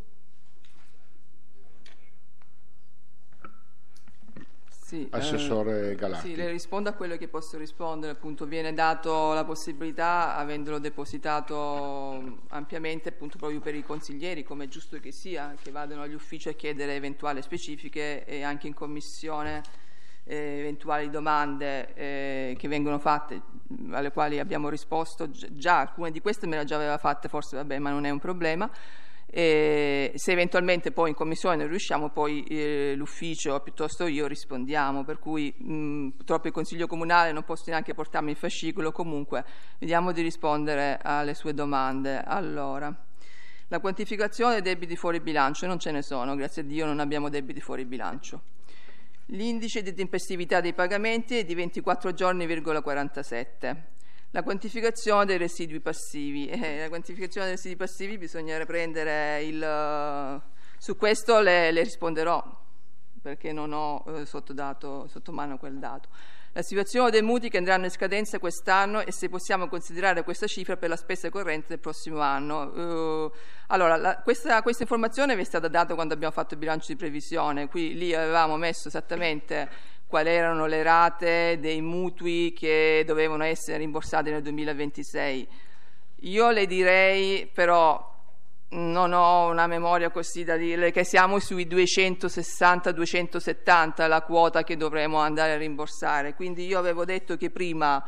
Sì, Assessore Galatti. Sì, le rispondo a quello che posso rispondere. Appunto, viene dato la possibilità, avendolo depositato ampiamente, appunto proprio per i consiglieri, come è giusto che sia, che vadano agli uffici a chiedere eventuali specifiche, e anche in commissione eventuali domande che vengono fatte, alle quali abbiamo risposto già. Alcune di queste me le già aveva fatte, forse vabbè, ma non è un problema. Se eventualmente poi in commissione non riusciamo, poi l'ufficio piuttosto io rispondiamo, per cui purtroppo il Consiglio Comunale non posso neanche portarmi il fascicolo. Comunque vediamo di rispondere alle sue domande. Allora, la quantificazione dei debiti fuori bilancio: non ce ne sono, grazie a Dio non abbiamo debiti fuori bilancio. L'indice di tempestività dei pagamenti è di 24 giorni,47. La quantificazione dei residui passivi. La quantificazione dei residui passivi bisogna prendere su questo le risponderò, perché non ho sotto mano quel dato. La situazione dei mutui che andranno in scadenza quest'anno e se possiamo considerare questa cifra per la spesa corrente del prossimo anno. Allora, questa informazione vi è stata data quando abbiamo fatto il bilancio di previsione. Lì avevamo messo esattamente quali erano le rate dei mutui che dovevano essere rimborsati nel 2026. Io le direi, però non ho una memoria così da dirle, che siamo sui 260-270 la quota che dovremo andare a rimborsare. Quindi io avevo detto che prima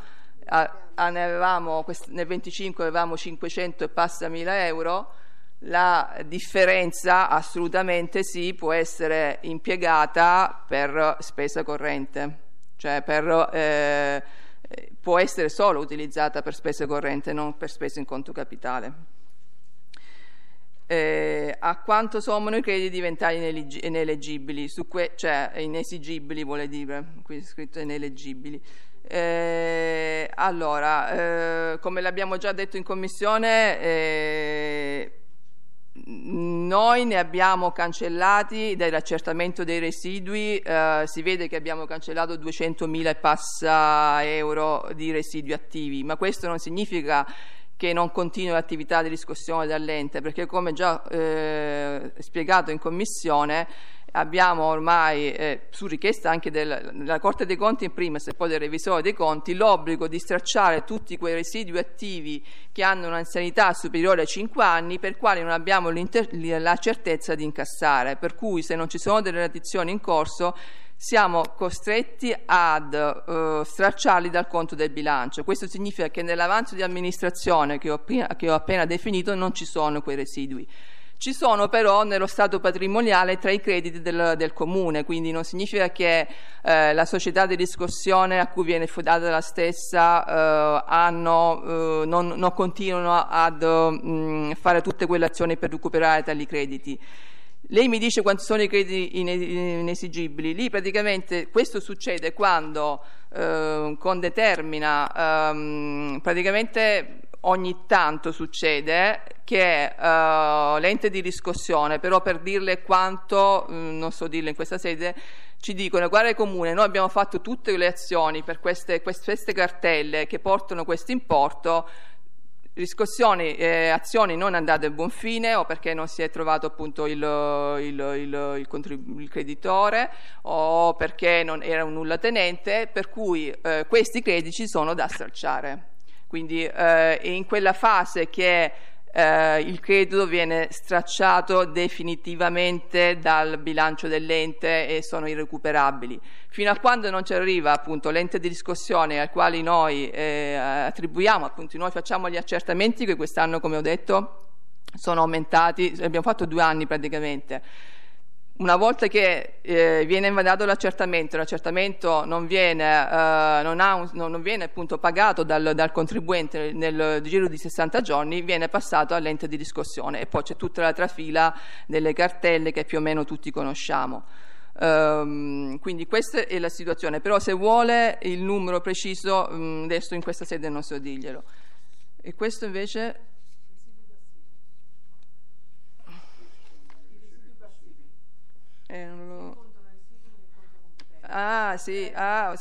nel 25 avevamo 500 e passa mila euro. La differenza assolutamente sì, può essere impiegata per spesa corrente, cioè può essere solo utilizzata per spesa corrente, non per spesa in conto capitale. A quanto sommano i crediti diventati ineleggibili, cioè inesigibili vuole dire, qui è scritto ineleggibili. Allora, come l'abbiamo già detto in commissione, noi ne abbiamo cancellati dall'accertamento dei residui, si vede che abbiamo cancellato 200.000 e passa euro di residui attivi, ma questo non significa che non continua l'attività di riscossione dall'ente, perché come già spiegato in commissione abbiamo ormai, su richiesta anche della Corte dei Conti in primis e poi del Revisore dei Conti, l'obbligo di stracciare tutti quei residui attivi che hanno un'anzianità superiore ai 5 anni per quali non abbiamo la certezza di incassare, per cui se non ci sono delle addizioni in corso siamo costretti ad stracciarli dal conto del bilancio. Questo significa che nell'avanzo di amministrazione che ho appena definito non ci sono quei residui. Ci sono però nello stato patrimoniale tra i crediti del comune, quindi non significa che la società di riscossione a cui viene affidata la stessa non continuano ad fare tutte quelle azioni per recuperare tali crediti. Lei mi dice quanti sono i crediti inesigibili. Lì praticamente questo succede quando praticamente ogni tanto succede che l'ente di riscossione, però per dirle quanto, non so dirle in questa sede, ci dicono: guarda comune, noi abbiamo fatto tutte le azioni per queste cartelle che portano questo importo, riscossioni, azioni non andate a buon fine, o perché non si è trovato appunto il creditore, o perché non era un nullatenente, per cui questi crediti sono da stracciare. Quindi è in quella fase che il credito viene stracciato definitivamente dal bilancio dell'ente e sono irrecuperabili. Fino a quando non ci arriva appunto l'ente di riscossione al quale noi attribuiamo, appunto noi facciamo gli accertamenti che quest'anno, come ho detto, sono aumentati, abbiamo fatto 2 anni praticamente. Una volta che viene invalidato l'accertamento non viene appunto pagato dal contribuente nel giro di 60 giorni, viene passato all'ente di riscossione e poi c'è tutta la trafila delle cartelle che più o meno tutti conosciamo. Quindi questa è la situazione, però se vuole il numero preciso adesso in questa sede non so dirglielo. E questo invece... sì.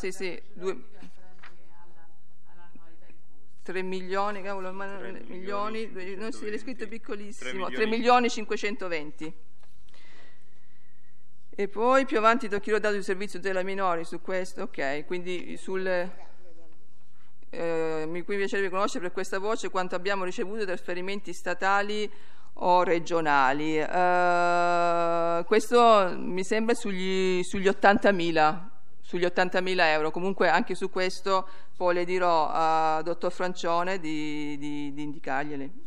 3 milioni, cavolo, milioni, non si è scritto piccolissimo, 3.520.000. E poi più avanti toccherò dato di servizio della minori su questo, ok, quindi mi piacerebbe conoscere per questa voce quanto abbiamo ricevuto trasferimenti statali o regionali. Questo mi sembra sugli 80.000, sugli 80.000 euro. Comunque anche su questo poi le dirò a dottor Francione di indicarglieli.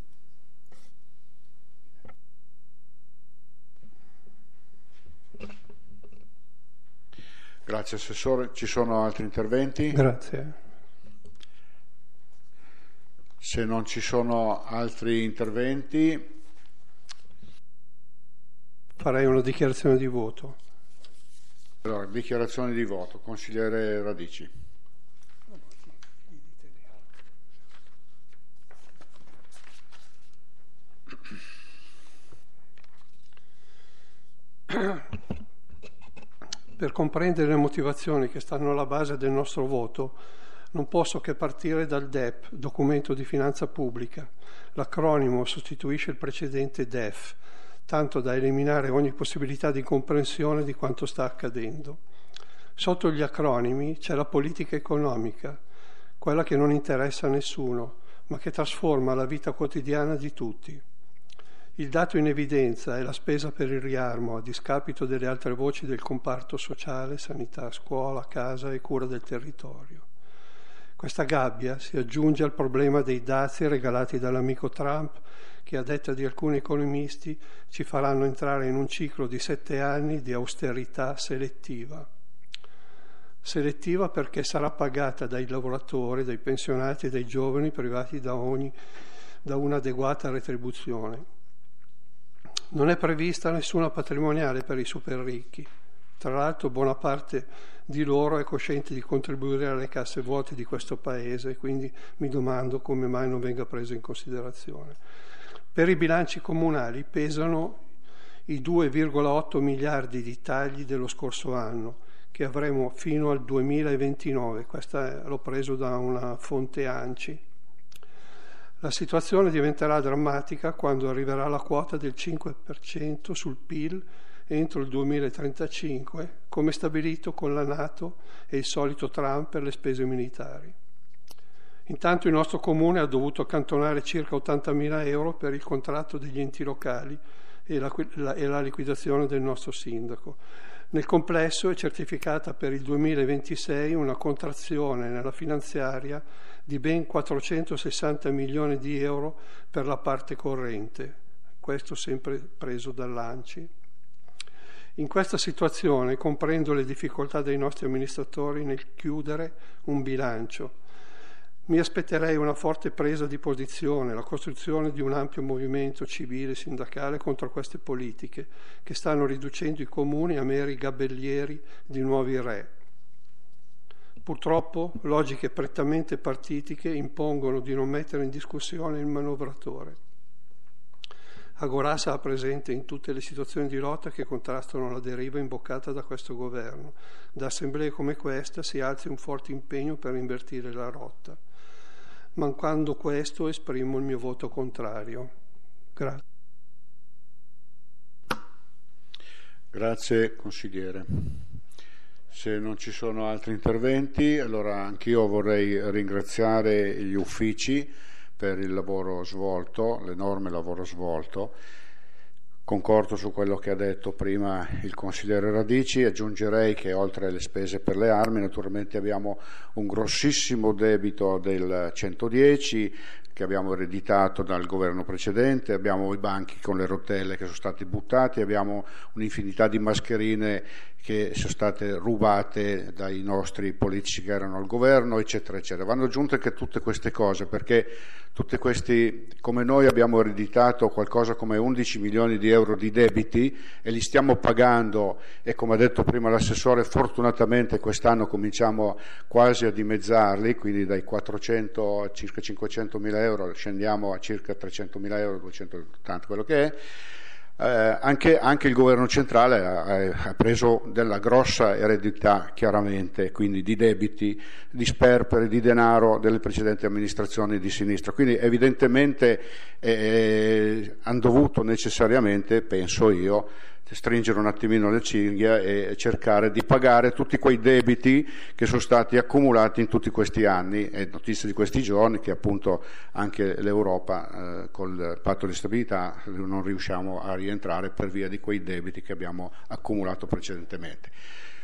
Grazie Assessore. Ci sono altri interventi? Grazie. Se non ci sono altri interventi, farei una dichiarazione di voto. allora, dichiarazione di voto. Consigliere Radici. Per comprendere le motivazioni che stanno alla base del nostro voto, non posso che partire dal DEP, Documento di Finanza Pubblica. L'acronimo sostituisce il precedente DEF, tanto da eliminare ogni possibilità di comprensione di quanto sta accadendo. Sotto gli acronimi c'è la politica economica, quella che non interessa a nessuno, ma che trasforma la vita quotidiana di tutti. Il dato in evidenza è la spesa per il riarmo, a discapito delle altre voci del comparto sociale, sanità, scuola, casa e cura del territorio. Questa gabbia si aggiunge al problema dei dazi regalati dall'amico Trump, che a detta di alcuni economisti ci faranno entrare in un ciclo di 7 anni di austerità selettiva. Selettiva perché sarà pagata dai lavoratori, dai pensionati e dai giovani privati da un'adeguata retribuzione. Non è prevista nessuna patrimoniale per i super ricchi. Tra l'altro buona parte di loro è cosciente di contribuire alle casse vuote di questo paese, quindi mi domando come mai non venga preso in considerazione. Per i bilanci comunali pesano i 2,8 miliardi di tagli dello scorso anno, che avremo fino al 2029. Questa l'ho preso da una fonte ANCI. La situazione diventerà drammatica quando arriverà la quota del 5% sul PIL entro il 2035, come stabilito con la NATO e il solito Trump per le spese militari. Intanto il nostro comune ha dovuto accantonare circa 80.000 euro per il contratto degli enti locali e la liquidazione del nostro sindaco. Nel complesso è certificata per il 2026 una contrazione nella finanziaria di ben 460 milioni di euro per la parte corrente, questo sempre preso dall'ANCI. In questa situazione comprendo le difficoltà dei nostri amministratori nel chiudere un bilancio. Mi aspetterei una forte presa di posizione, la costruzione di un ampio movimento civile e sindacale contro queste politiche che stanno riducendo i comuni a meri gabellieri di nuovi re. Purtroppo logiche prettamente partitiche impongono di non mettere in discussione il manovratore. Agorà sarà presente in tutte le situazioni di lotta che contrastano la deriva imboccata da questo governo. Da assemblee come questa si alzi un forte impegno per invertire la rotta. Mancando questo esprimo il mio voto contrario. Grazie. Grazie consigliere. Se non ci sono altri interventi, allora anch'io vorrei ringraziare gli uffici per il lavoro svolto, l'enorme lavoro svolto. Concordo su quello che ha detto prima il consigliere Radici. Aggiungerei che oltre alle spese per le armi naturalmente abbiamo un grossissimo debito del 110 che abbiamo ereditato dal governo precedente, abbiamo i banchi con le rotelle che sono stati buttati, abbiamo un'infinità di mascherine che sono state rubate dai nostri politici che erano al governo, eccetera, eccetera. Vanno aggiunte anche tutte queste cose, perché tutti questi, come noi abbiamo ereditato qualcosa come 11 milioni di euro di debiti e li stiamo pagando, e come ha detto prima l'assessore, fortunatamente quest'anno cominciamo quasi a dimezzarli, quindi dai 400 a circa 500 mila euro scendiamo a circa 300 mila euro, 280 quello che è. Anche il governo centrale ha preso della grossa eredità, chiaramente, quindi di debiti, di sperperi, di denaro delle precedenti amministrazioni di sinistra. Quindi evidentemente hanno dovuto necessariamente, penso io, stringere un attimino le cinghia e cercare di pagare tutti quei debiti che sono stati accumulati in tutti questi anni. È notizia di questi giorni che appunto anche l'Europa col patto di stabilità non riusciamo a rientrare per via di quei debiti che abbiamo accumulato precedentemente.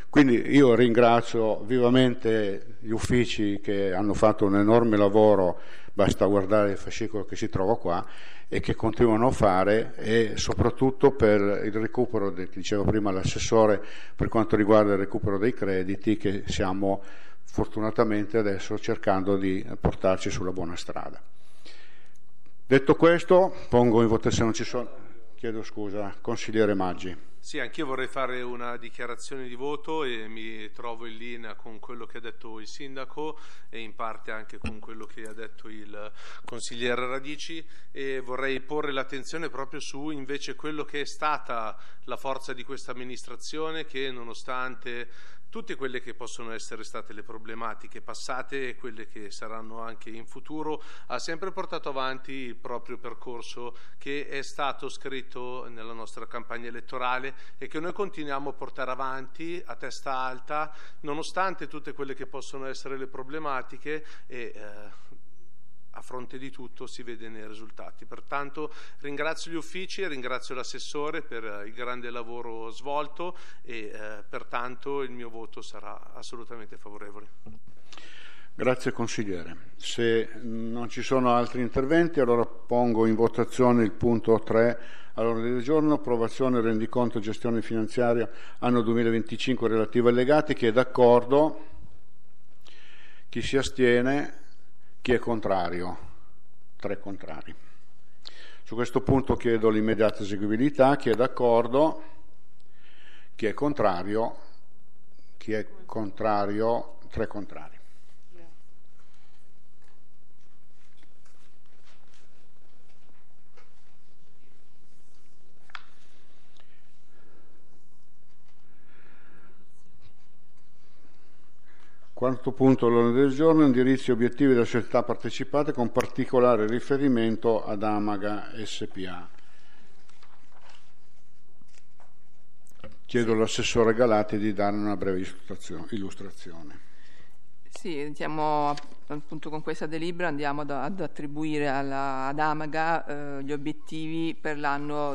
Quindi io ringrazio vivamente gli uffici che hanno fatto un enorme lavoro, basta guardare il fascicolo che si trova qua, e che continuano a fare, e soprattutto per il recupero, che diceva prima l'assessore, per quanto riguarda il recupero dei crediti, che stiamo fortunatamente adesso cercando di portarci sulla buona strada. Detto questo, pongo in votazione, chiedo scusa, consigliere Maggi. Sì, anch'io vorrei fare una dichiarazione di voto e mi trovo in linea con quello che ha detto il sindaco e in parte anche con quello che ha detto il consigliere Radici, e vorrei porre l'attenzione proprio su invece quello che è stata la forza di questa amministrazione, che nonostante tutte quelle che possono essere state le problematiche passate e quelle che saranno anche in futuro, ha sempre portato avanti il proprio percorso che è stato scritto nella nostra campagna elettorale e che noi continuiamo a portare avanti a testa alta, nonostante tutte quelle che possono essere le problematiche, e a fronte di tutto si vede nei risultati. Pertanto ringrazio gli uffici e ringrazio l'assessore per il grande lavoro svolto e pertanto il mio voto sarà assolutamente favorevole. Grazie consigliere. Se non ci sono altri interventi, allora pongo in votazione il punto 3 all'ordine del giorno, approvazione rendiconto e gestione finanziaria anno 2025 relativo ai legati. Chi è d'accordo? Chi si astiene? Chi è contrario? 3 contrari. Su questo punto chiedo l'immediata eseguibilità. Chi è d'accordo? Chi è contrario? Chi è contrario? 3 contrari. Quarto punto all'ordine del giorno, indirizzi e obiettivi delle società partecipate con particolare riferimento ad Amaga SPA. Chiedo all'assessore Galati di dare una breve illustrazione. Sì, andiamo appunto con questa delibera andiamo ad attribuire ad Amaga gli obiettivi per l'anno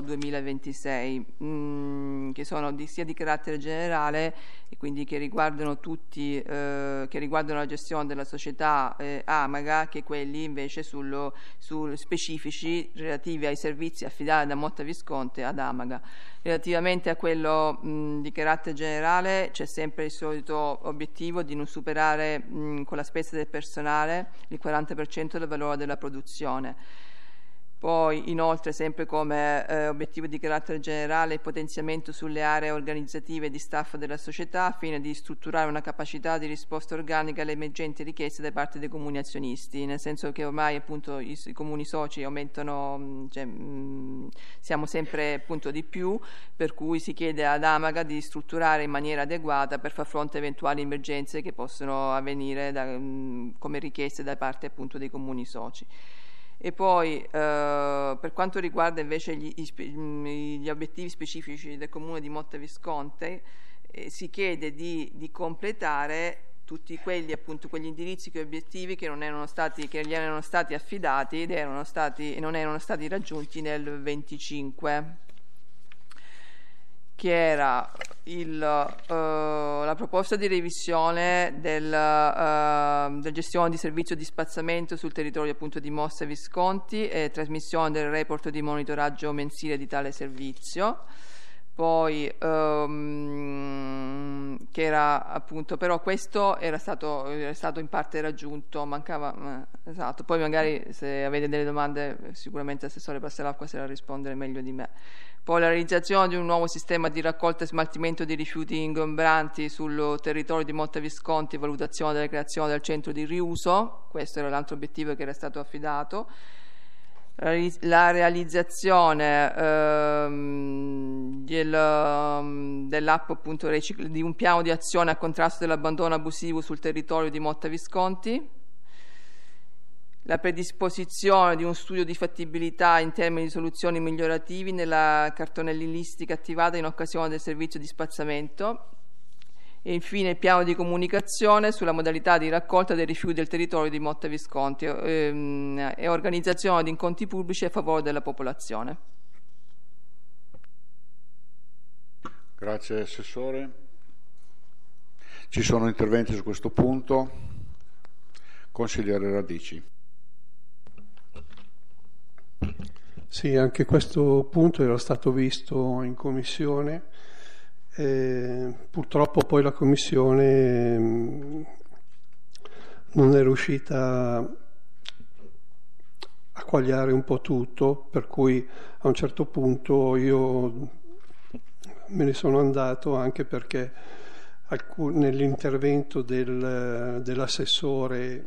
2026, che sono sia di carattere generale e quindi che riguardano tutti, che riguardano la gestione della società Amaga, che quelli invece specifici relativi ai servizi affidati da Motta Visconti ad Amaga. Relativamente a quello di carattere generale c'è sempre il solito obiettivo di non superare con la spesa del personale il 40% del valore della produzione. Poi inoltre, sempre come obiettivo di carattere generale, il potenziamento sulle aree organizzative di staff della società al fine di strutturare una capacità di risposta organica alle emergenti richieste da parte dei comuni azionisti, nel senso che ormai appunto i comuni soci aumentano, siamo sempre appunto di più, per cui si chiede ad Amaga di strutturare in maniera adeguata per far fronte a eventuali emergenze che possono avvenire come richieste da parte appunto dei comuni soci. E poi per quanto riguarda invece gli obiettivi specifici del Comune di Motta Visconti, si chiede di completare tutti quegli indirizzi e obiettivi che gli erano stati affidati e non erano stati raggiunti nel 25, che era la proposta di revisione del gestione di servizio di spazzamento sul territorio appunto di Motta Visconti e trasmissione del report di monitoraggio mensile di tale servizio. Poi che era appunto, però questo era stato in parte raggiunto, mancava esatto. Poi magari se avete delle domande sicuramente l'assessore Passalacqua sarà a rispondere meglio di me. Poi la realizzazione di un nuovo sistema di raccolta e smaltimento di rifiuti ingombranti sul territorio di Motta Visconti, valutazione della creazione del centro di riuso, questo era l'altro obiettivo che era stato affidato. La realizzazione dell'app appunto di un piano di azione a contrasto dell'abbandono abusivo sul territorio di Motta Visconti, la predisposizione di un studio di fattibilità in termini di soluzioni migliorativi nella cartonellistica attivata in occasione del servizio di spazzamento, e infine il piano di comunicazione sulla modalità di raccolta dei rifiuti del territorio di Motta Visconti e organizzazione di incontri pubblici a favore della popolazione. Grazie Assessore. Ci sono interventi su questo punto? Consigliere Radici. Sì, anche questo punto era stato visto in commissione. Purtroppo poi la commissione non è riuscita a quagliare un po' tutto, per cui a un certo punto io me ne sono andato, anche perché nell'intervento dell'assessore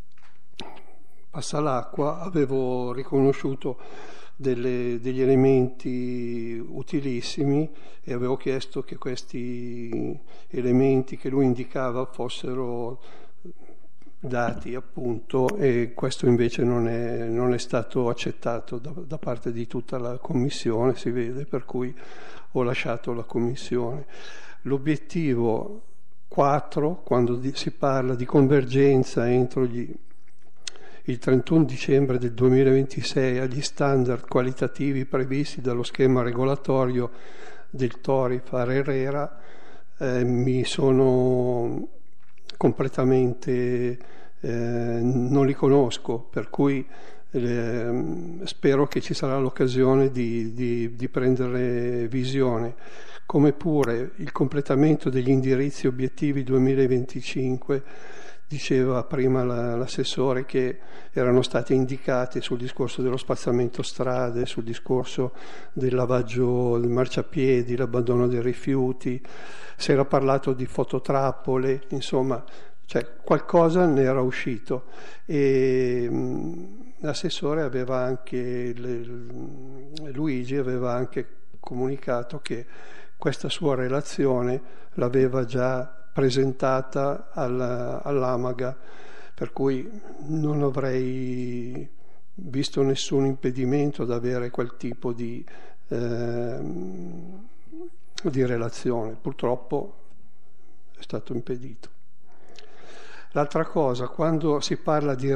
Passalacqua avevo riconosciuto degli elementi utilissimi e avevo chiesto che questi elementi che lui indicava fossero dati, appunto, e questo invece non è stato accettato da parte di tutta la commissione, si vede, per cui ho lasciato la commissione. L'obiettivo 4, quando si parla di convergenza entro il 31 dicembre del 2026 agli standard qualitativi previsti dallo schema regolatorio del Tori Far Herrera, mi sono completamente non li conosco, per cui spero che ci sarà l'occasione di prendere visione, come pure il completamento degli indirizzi obiettivi 2025. Diceva prima l'assessore che erano state indicate sul discorso dello spazzamento strade, sul discorso del lavaggio del marciapiedi, l'abbandono dei rifiuti, si era parlato di fototrappole, insomma, cioè qualcosa ne era uscito, e l'assessore aveva anche, Luigi aveva anche comunicato che questa sua relazione l'aveva già presentata all'Amaga, per cui non avrei visto nessun impedimento ad avere quel tipo di relazione. Purtroppo è stato impedito. L'altra cosa, quando si parla di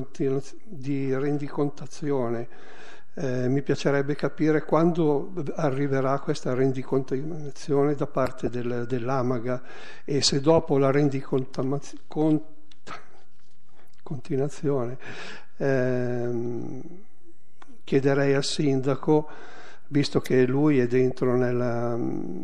rendicontazione, mi piacerebbe capire quando arriverà questa rendicontazione da parte dell'Amaga, e se dopo la rendicontazione chiederei al sindaco, visto che lui è dentro nella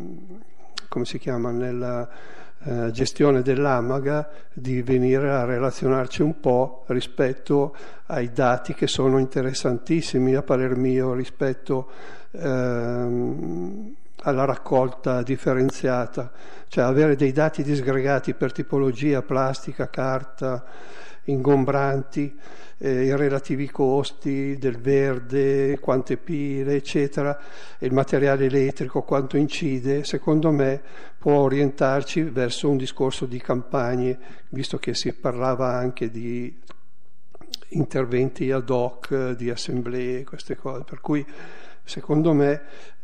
gestione dell'Amaga, di venire a relazionarci un po' rispetto ai dati che sono interessantissimi a parer mio, rispetto alla raccolta differenziata, cioè avere dei dati disgregati per tipologia, plastica, carta, ingombranti, i relativi costi del verde, quante pile, eccetera, e il materiale elettrico quanto incide, secondo me può orientarci verso un discorso di campagne, visto che si parlava anche di interventi ad hoc, di assemblee, queste cose, per cui secondo me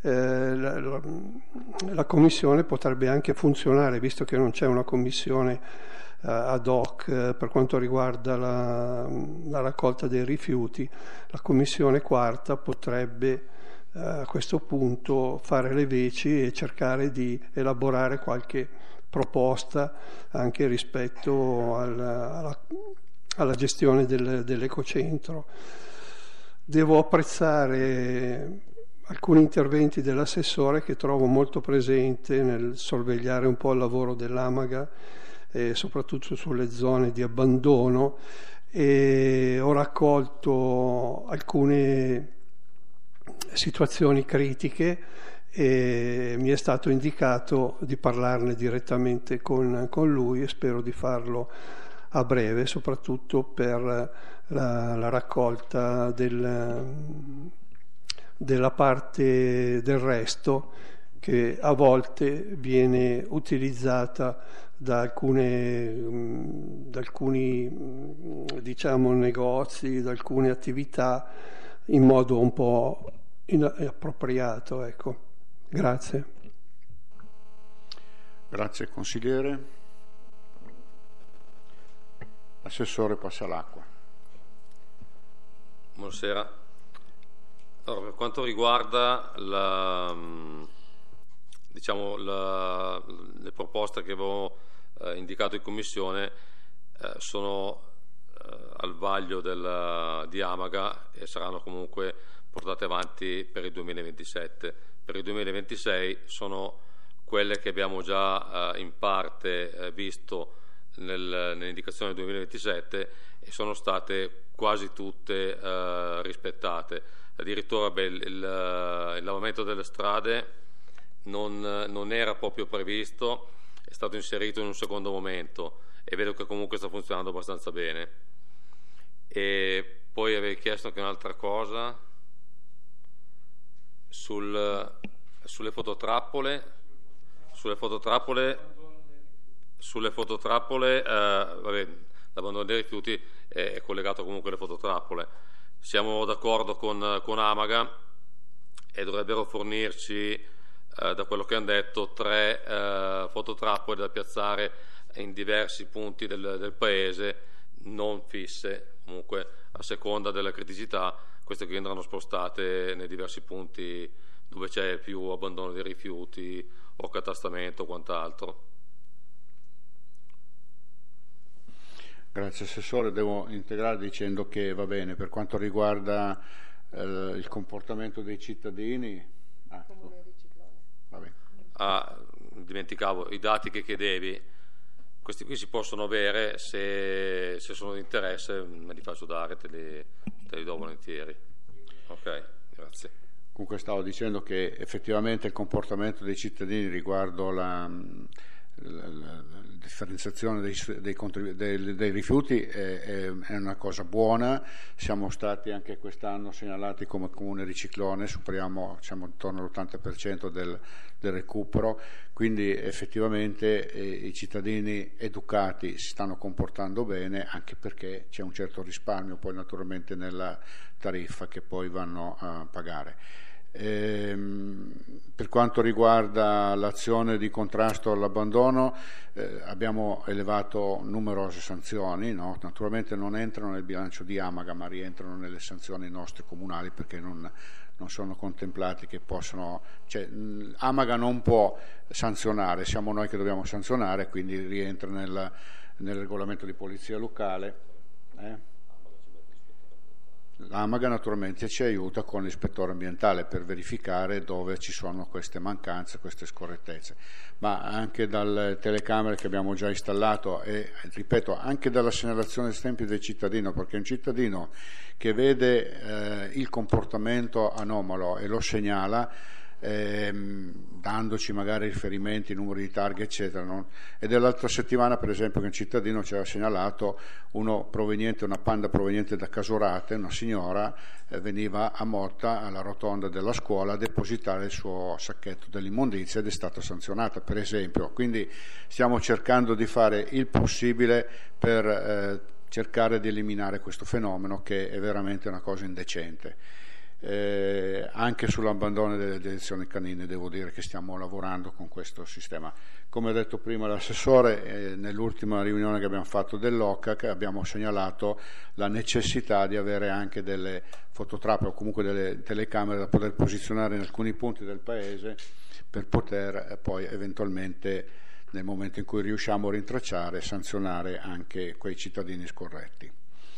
la commissione potrebbe anche funzionare, visto che non c'è una commissione ad hoc per quanto riguarda la raccolta dei rifiuti. La commissione quarta potrebbe a questo punto fare le veci e cercare di elaborare qualche proposta anche rispetto alla gestione dell'ecocentro. Devo apprezzare alcuni interventi dell'assessore che trovo molto presente nel sorvegliare un po' il lavoro dell'Amaga, soprattutto sulle zone di abbandono, e ho raccolto alcune situazioni critiche e mi è stato indicato di parlarne direttamente con lui, e spero di farlo a breve, soprattutto per la raccolta della parte del resto che a volte viene utilizzata da alcuni diciamo negozi, da alcune attività in modo un po' inappropriato, ecco. Grazie. Grazie consigliere. Assessore Passalacqua. Buonasera. Allora, per quanto riguarda le proposte che avevo indicato in commissione sono al vaglio di Amaga e saranno comunque portate avanti per il 2027. Per il 2026 sono quelle che abbiamo già in parte visto nell'indicazione del 2027 e sono state quasi tutte rispettate. Addirittura il lavamento delle strade non era proprio previsto, è stato inserito in un secondo momento e vedo che comunque sta funzionando abbastanza bene. E poi avevi chiesto anche un'altra cosa sulle fototrappole. Vabbè, l'abbandono dei rifiuti è collegato comunque alle fototrappole. Siamo d'accordo con Amaga e dovrebbero fornirci, da quello che hanno detto, 3 fototrappole da piazzare in diversi punti del paese, non fisse, comunque a seconda della criticità, queste che andranno spostate nei diversi punti dove c'è più abbandono dei rifiuti o catastamento o quant'altro. Grazie Assessore, devo integrare dicendo che va bene, per quanto riguarda il comportamento dei cittadini. Va bene. Dimenticavo i dati che chiedevi, questi qui si possono avere, se sono di interesse me li faccio dare, te li do volentieri. Ok, grazie. Comunque stavo dicendo che effettivamente il comportamento dei cittadini riguardo la differenziazione dei rifiuti è una cosa buona. Siamo stati anche quest'anno segnalati come comune riciclone, siamo intorno all'80% del recupero, quindi effettivamente i cittadini educati si stanno comportando bene, anche perché c'è un certo risparmio poi naturalmente nella tariffa che poi vanno a pagare. Per quanto riguarda l'azione di contrasto all'abbandono, abbiamo elevato numerose sanzioni, no? Naturalmente non entrano nel bilancio di Amaga, ma rientrano nelle sanzioni nostre comunali, perché non sono contemplati che possono, cioè Amaga non può sanzionare, siamo noi che dobbiamo sanzionare, quindi rientra nel regolamento di polizia locale. L'Amaga naturalmente ci aiuta con l'ispettore ambientale per verificare dove ci sono queste mancanze, queste scorrettezze, ma anche dalle telecamere che abbiamo già installato e, ripeto, anche dalla segnalazione dei tempi del cittadino, perché un cittadino che vede il comportamento anomalo e lo segnala, dandoci magari riferimenti, numeri di targhe eccetera, no? E dell'altra settimana per esempio che un cittadino ci aveva segnalato una panda proveniente da Casorate, una signora veniva a Motta alla rotonda della scuola a depositare il suo sacchetto dell'immondizia ed è stata sanzionata, per esempio. Quindi stiamo cercando di fare il possibile per cercare di eliminare questo fenomeno, che è veramente una cosa indecente. Anche sull'abbandono delle detenzioni canine devo dire che stiamo lavorando con questo sistema. Come ha detto prima l'assessore, nell'ultima riunione che abbiamo fatto dell'OCAC abbiamo segnalato la necessità di avere anche delle fototrappole o comunque delle telecamere da poter posizionare in alcuni punti del paese per poter poi eventualmente, nel momento in cui riusciamo a rintracciare e sanzionare anche quei cittadini scorretti.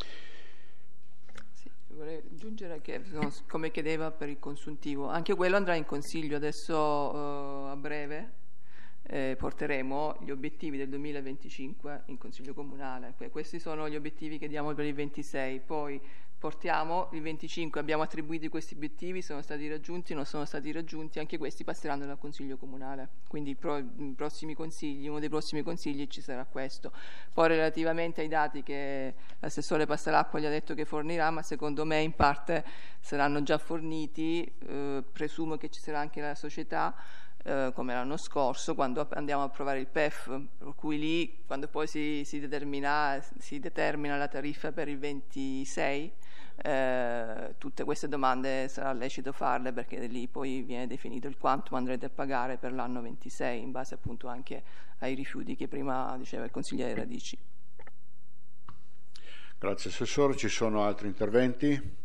Vorrei aggiungere che, come chiedeva per il consuntivo, anche quello andrà in consiglio adesso a breve. Porteremo gli obiettivi del 2025 in consiglio comunale. Questi sono gli obiettivi che diamo per il 26, poi portiamo il 25, abbiamo attribuito questi obiettivi, sono stati raggiunti, non sono stati raggiunti, anche questi passeranno dal consiglio comunale, quindi i prossimi consigli, uno dei prossimi consigli ci sarà questo. Poi relativamente ai dati che l'assessore Passalacqua gli ha detto che fornirà, ma secondo me in parte saranno già forniti, presumo che ci sarà anche la società, come l'anno scorso quando andiamo a approvare il PEF, per cui lì quando poi si determina la tariffa per il 26, tutte queste domande sarà lecito farle, perché lì poi viene definito il quantum andrete a pagare per l'anno 26 in base appunto anche ai rifiuti che prima diceva il consigliere Radici. Grazie Assessore, ci sono altri interventi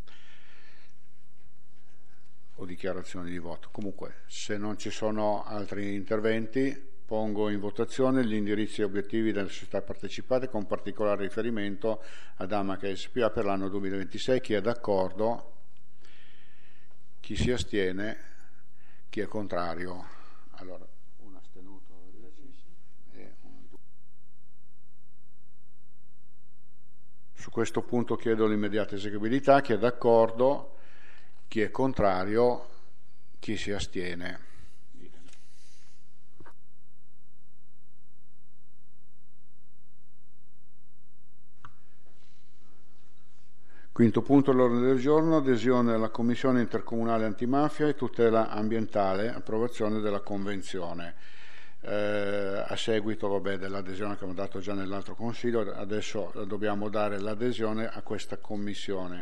o dichiarazioni di voto? Comunque, se non ci sono altri interventi, pongo in votazione gli indirizzi e obiettivi delle società partecipate con particolare riferimento ad Amaca SpA per l'anno 2026. Chi è d'accordo? Chi si astiene? Chi è contrario? Allora, un astenuto e un... Su questo punto chiedo l'immediata eseguibilità. Chi è d'accordo? Chi è contrario? Chi si astiene? Quinto punto all'ordine del giorno, adesione alla Commissione intercomunale antimafia e tutela ambientale, approvazione della convenzione. A seguito dell'adesione che abbiamo dato già nell'altro consiglio, adesso dobbiamo dare l'adesione a questa commissione.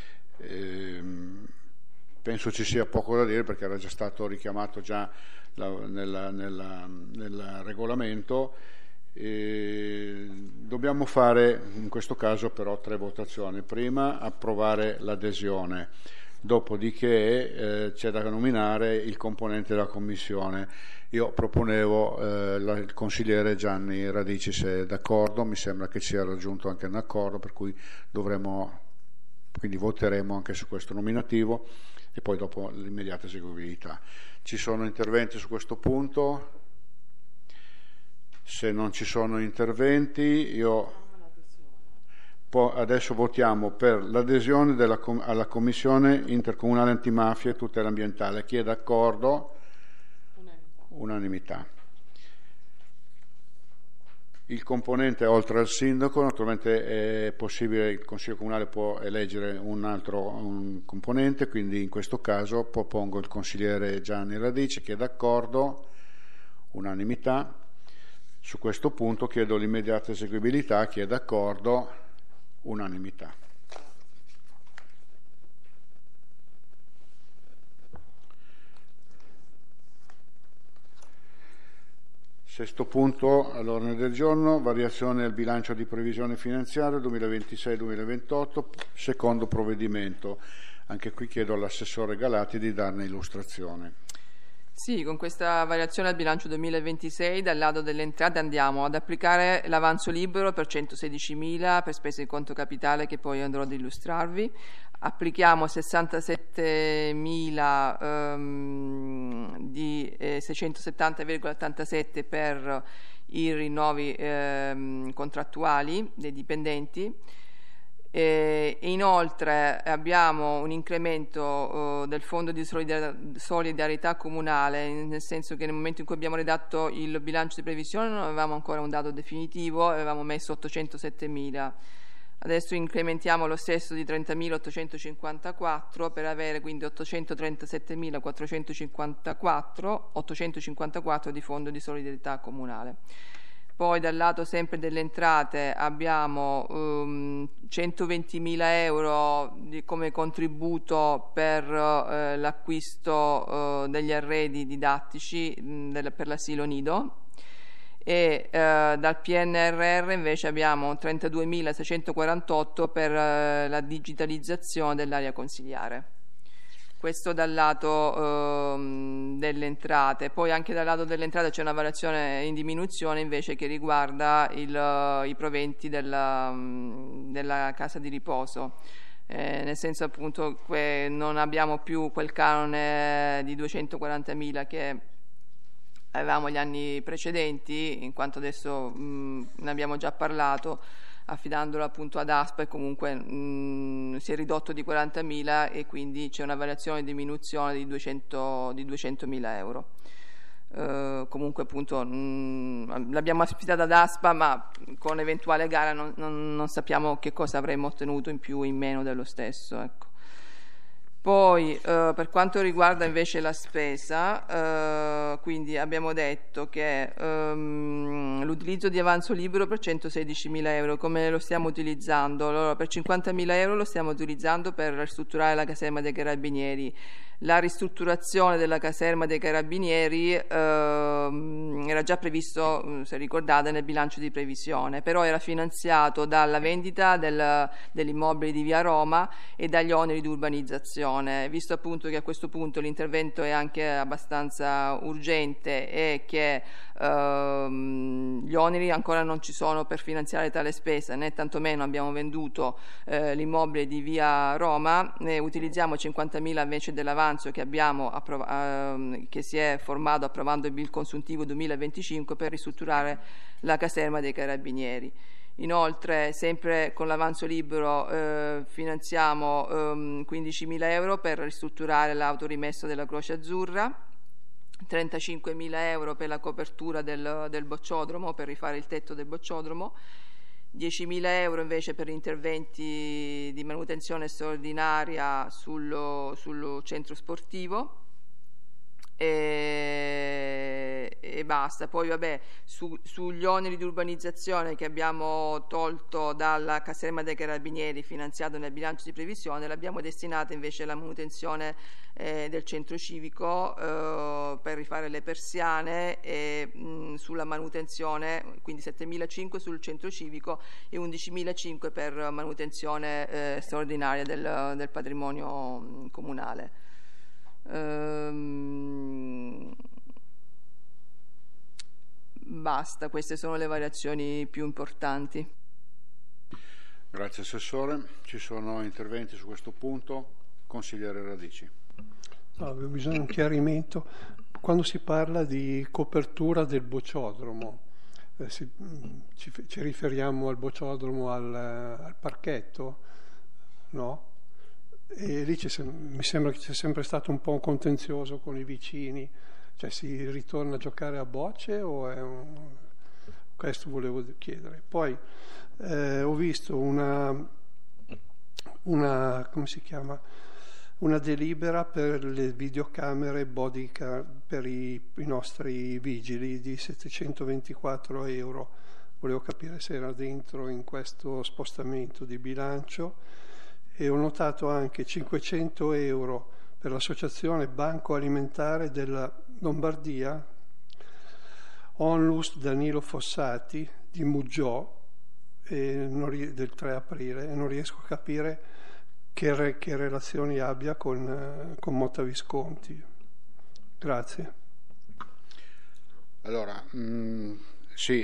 Penso ci sia poco da dire perché era già stato richiamato già nel regolamento. Dobbiamo fare in questo caso però 3 votazioni: prima approvare l'adesione, dopodiché c'è da nominare il componente della commissione. Io proponevo il consigliere Gianni Radici, se è d'accordo. Mi sembra che sia raggiunto anche un accordo, per cui quindi voteremo anche su questo nominativo e poi dopo l'immediata eseguibilità. Ci sono interventi su questo punto? Se non ci sono interventi, adesso votiamo per l'adesione alla Commissione intercomunale antimafia e tutela ambientale. Chi è d'accordo? Unanimità. Il componente, oltre al sindaco, naturalmente è possibile, il Consiglio Comunale può eleggere un componente, quindi in questo caso propongo il consigliere Gianni Radici. Chi è d'accordo? Unanimità. Su questo punto chiedo l'immediata eseguibilità. Chi è d'accordo? Unanimità. Sesto punto all'ordine del giorno, variazione al bilancio di previsione finanziaria 2026-2028, secondo provvedimento. Anche qui chiedo all'assessore Galati di darne illustrazione. Sì, con questa variazione al bilancio 2026 dal lato delle entrate andiamo ad applicare l'avanzo libero per 116.000 per spese in conto capitale che poi andrò ad illustrarvi. Applichiamo 67.000 di 670,87 per i rinnovi contrattuali dei dipendenti. E inoltre abbiamo un incremento del fondo di solidarietà comunale, nel senso che nel momento in cui abbiamo redatto il bilancio di previsione non avevamo ancora un dato definitivo, avevamo messo 807.000. Adesso incrementiamo lo stesso di 30.854 per avere quindi 854 di fondo di solidarietà comunale. Poi dal lato sempre delle entrate abbiamo 120.000 euro come contributo per l'acquisto degli arredi didattici per l'asilo nido, e dal PNRR invece abbiamo 32.648 per la digitalizzazione dell'area consiliare. Questo dal lato delle entrate. Poi anche dal lato delle entrate c'è una variazione in diminuzione invece che riguarda i proventi della casa di riposo, nel senso appunto che non abbiamo più quel canone di 240.000 che avevamo gli anni precedenti, in quanto adesso ne abbiamo già parlato, affidandolo appunto ad ASPA, e comunque si è ridotto di 40.000 e quindi c'è una variazione di diminuzione di 200.000 euro. Comunque appunto l'abbiamo affidata ad ASPA, ma con eventuale gara non sappiamo che cosa avremmo ottenuto in più o in meno dello stesso, ecco. Poi per quanto riguarda invece la spesa, quindi abbiamo detto che l'utilizzo di avanzo libero per 116.000 euro, come lo stiamo utilizzando? Allora, per 50.000 euro lo stiamo utilizzando per ristrutturare la caserma dei Carabinieri. La ristrutturazione della caserma dei Carabinieri era già previsto, se ricordate, nel bilancio di previsione, però era finanziato dalla vendita dell'immobile di Via Roma e dagli oneri di urbanizzazione. previsione, visto appunto che a questo punto l'intervento è anche abbastanza urgente e che gli oneri ancora non ci sono per finanziare tale spesa, né tantomeno abbiamo venduto l'immobile di via Roma, utilizziamo 50.000 invece dell'avanzo che abbiamo che si è formato approvando il bill consuntivo 2025 per ristrutturare la caserma dei Carabinieri. Inoltre, sempre con l'avanzo libero, finanziamo 15.000 euro per ristrutturare l'autorimesso della Croce Azzurra, 35.000 euro per la copertura del bocciodromo, per rifare il tetto del bocciodromo, 10.000 euro invece per interventi di manutenzione straordinaria sul centro sportivo. E basta. Poi vabbè, sugli oneri di urbanizzazione che abbiamo tolto dalla caserma dei Carabinieri finanziato nel bilancio di previsione, l'abbiamo destinata invece alla manutenzione del centro civico per rifare le persiane e sulla manutenzione, quindi 7.500 sul centro civico e 11.500 per manutenzione straordinaria del patrimonio comunale. Basta, queste sono le variazioni più importanti. Grazie Assessore. Ci sono interventi su questo punto? Consigliere Radici. No, avevo bisogno di un chiarimento. Quando si parla di copertura del bocciodromo, ci riferiamo al bocciodromo al parchetto? No? E lì mi sembra che c'è sempre stato un po' un contenzioso con i vicini, cioè si ritorna a giocare a bocce o è questo volevo chiedere. Poi ho visto una come si chiama, una delibera per le videocamere per i nostri vigili di 724 euro. Volevo capire se era dentro in questo spostamento di bilancio. E ho notato anche 500 euro per l'associazione Banco Alimentare della Lombardia, Onlus Danilo Fossati di Muggiò, del 3 aprile, e non riesco a capire che relazioni abbia con Motta Visconti. Grazie. Allora, sì,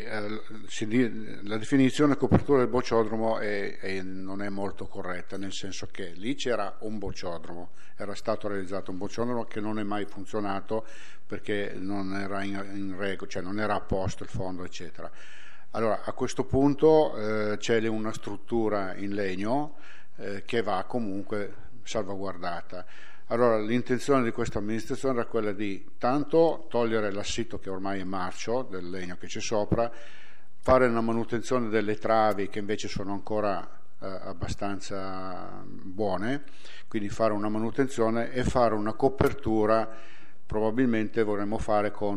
la definizione copertura del bocciodromo non è molto corretta, nel senso che lì c'era un bocciodromo, era stato realizzato un bocciodromo che non è mai funzionato perché non era in regola, cioè non era a posto il fondo, eccetera. Allora, a questo punto c'è una struttura in legno che va comunque salvaguardata. Allora, l'intenzione di questa amministrazione era quella di tanto togliere l'assito che ormai è marcio del legno che c'è sopra, fare una manutenzione delle travi che invece sono ancora abbastanza buone, quindi fare una manutenzione e fare una copertura. Probabilmente vorremmo fare con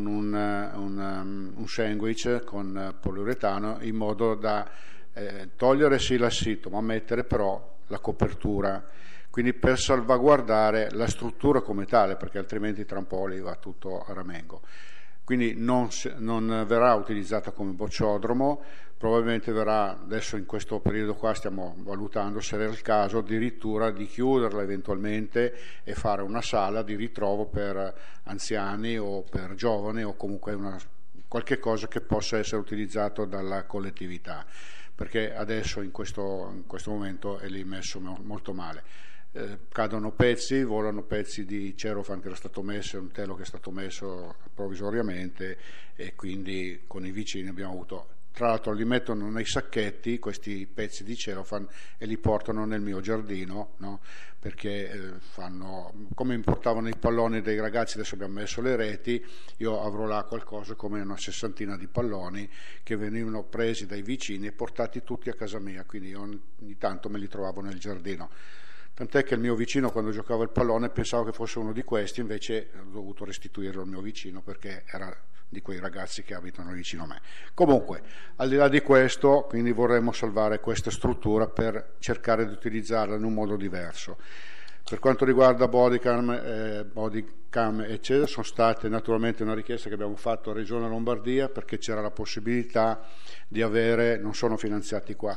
un sandwich con poliuretano, in modo da togliere sì l'assito ma mettere però la copertura, quindi per salvaguardare la struttura come tale, perché altrimenti tra un po' lì va tutto a ramengo. Quindi non verrà utilizzata come bocciodromo, probabilmente verrà, adesso in questo periodo qua stiamo valutando se era il caso addirittura di chiuderla eventualmente e fare una sala di ritrovo per anziani o per giovani o comunque qualche cosa che possa essere utilizzato dalla collettività, perché adesso in questo momento è lì messo molto male. Cadono pezzi, volano pezzi di Cerofan che era stato messo, un telo che è stato messo provvisoriamente, e quindi con i vicini abbiamo avuto, tra l'altro li mettono nei sacchetti questi pezzi di Cerofan e li portano nel mio giardino, no? Perché fanno, come importavano i palloni dei ragazzi, adesso abbiamo messo le reti, io avrò là qualcosa come una 60 di palloni che venivano presi dai vicini e portati tutti a casa mia, quindi ogni tanto me li trovavo nel giardino. Tant'è che il mio vicino, quando giocava il pallone, pensavo che fosse uno di questi, invece ho dovuto restituirlo al mio vicino perché era di quei ragazzi che abitano vicino a me. Comunque, al di là di questo, quindi vorremmo salvare questa struttura per cercare di utilizzarla in un modo diverso. Per quanto riguarda bodycam eccetera, sono state naturalmente una richiesta che abbiamo fatto a Regione Lombardia, perché c'era la possibilità di avere, non sono finanziati qua,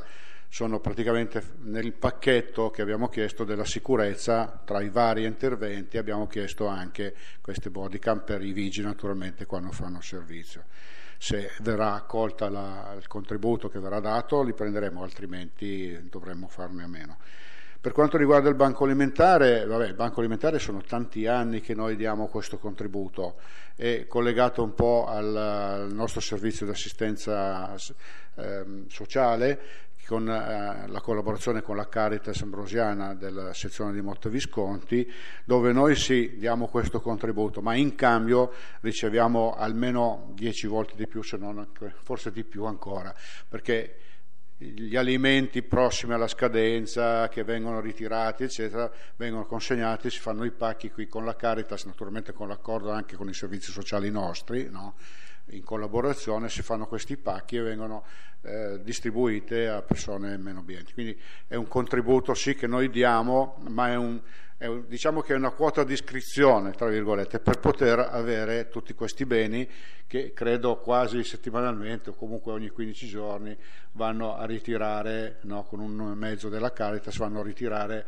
sono praticamente nel pacchetto che abbiamo chiesto della sicurezza. Tra i vari interventi abbiamo chiesto anche queste bodycam per i vigili, naturalmente, quando fanno servizio. Se verrà accolta il contributo che verrà dato li prenderemo, altrimenti dovremmo farne a meno. Per quanto riguarda il banco alimentare, il banco alimentare sono tanti anni che noi diamo questo contributo, è collegato un po' al nostro servizio di assistenza sociale, con la collaborazione con la Caritas Ambrosiana della sezione di Monte Visconti, dove noi sì diamo questo contributo, ma in cambio riceviamo almeno 10 volte di più, se non forse di più ancora, perché gli alimenti prossimi alla scadenza che vengono ritirati eccetera vengono consegnati, si fanno i pacchi qui con la Caritas, naturalmente con l'accordo anche con i servizi sociali nostri, no? In collaborazione si fanno questi pacchi e vengono distribuite a persone meno abbienti. Quindi è un contributo sì che noi diamo, ma diciamo che è una quota di iscrizione, tra virgolette, per poter avere tutti questi beni che credo quasi settimanalmente o comunque ogni 15 giorni vanno a ritirare, no, con un mezzo della Caritas, vanno a ritirare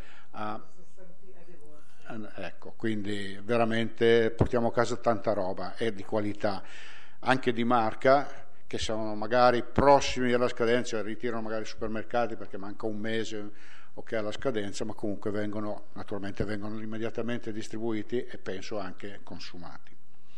ecco, quindi veramente portiamo a casa tanta roba, è di qualità, anche di marca, che sono magari prossimi alla scadenza, ritirano magari i supermercati perché manca un mese o che alla scadenza, ma comunque vengono immediatamente distribuiti e penso anche consumati.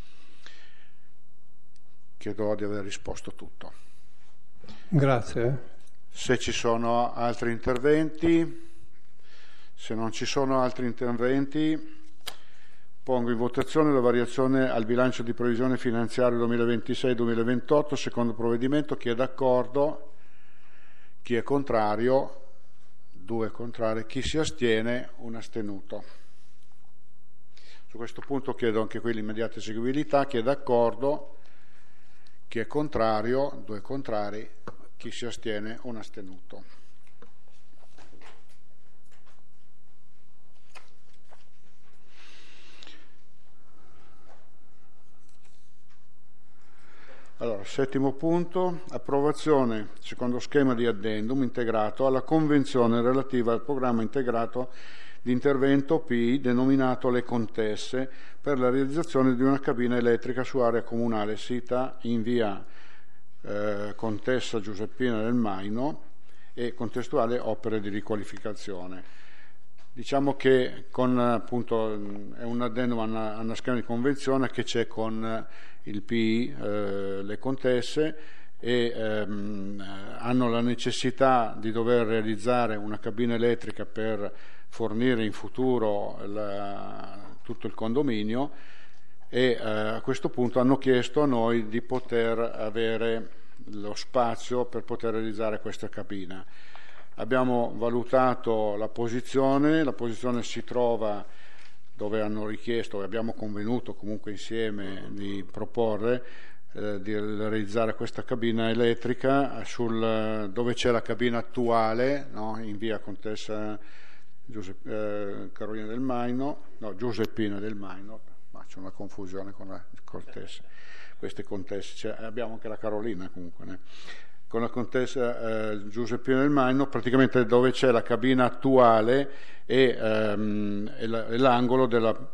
Credo di aver risposto tutto. Grazie. Se ci sono altri interventi, se non ci sono altri interventi, pongo in votazione la variazione al bilancio di previsione finanziaria 2026-2028, secondo provvedimento. Chi è d'accordo? Chi è contrario? 2 contrari. Chi si astiene? 1 astenuto. Su questo punto chiedo anche qui l'immediata eseguibilità. Chi è d'accordo? Chi è contrario? 2 contrari. Chi si astiene? 1 astenuto. Allora, 7° punto, approvazione, secondo schema di addendum integrato, alla convenzione relativa al programma integrato di intervento PI denominato Le Contesse per la realizzazione di una cabina elettrica su area comunale sita in via Contessa Giuseppina del Maino e contestuale opere di riqualificazione. Diciamo che appunto è un addendum a una schema di convenzione che c'è con il PI, le Contesse, e hanno la necessità di dover realizzare una cabina elettrica per fornire in futuro tutto il condominio e a questo punto hanno chiesto a noi di poter avere lo spazio per poter realizzare questa cabina. Abbiamo valutato la posizione si trova dove hanno richiesto, abbiamo convenuto comunque insieme di proporre di realizzare questa cabina elettrica dove c'è la cabina attuale, no? In via Contessa Carolina del Maino, no, Giuseppina del Maino, ma c'è una confusione con la Contessa, queste Contesse, abbiamo anche la Carolina comunque, né? Con la Contessa Giuseppina del Maino, praticamente dove c'è la cabina attuale e l'angolo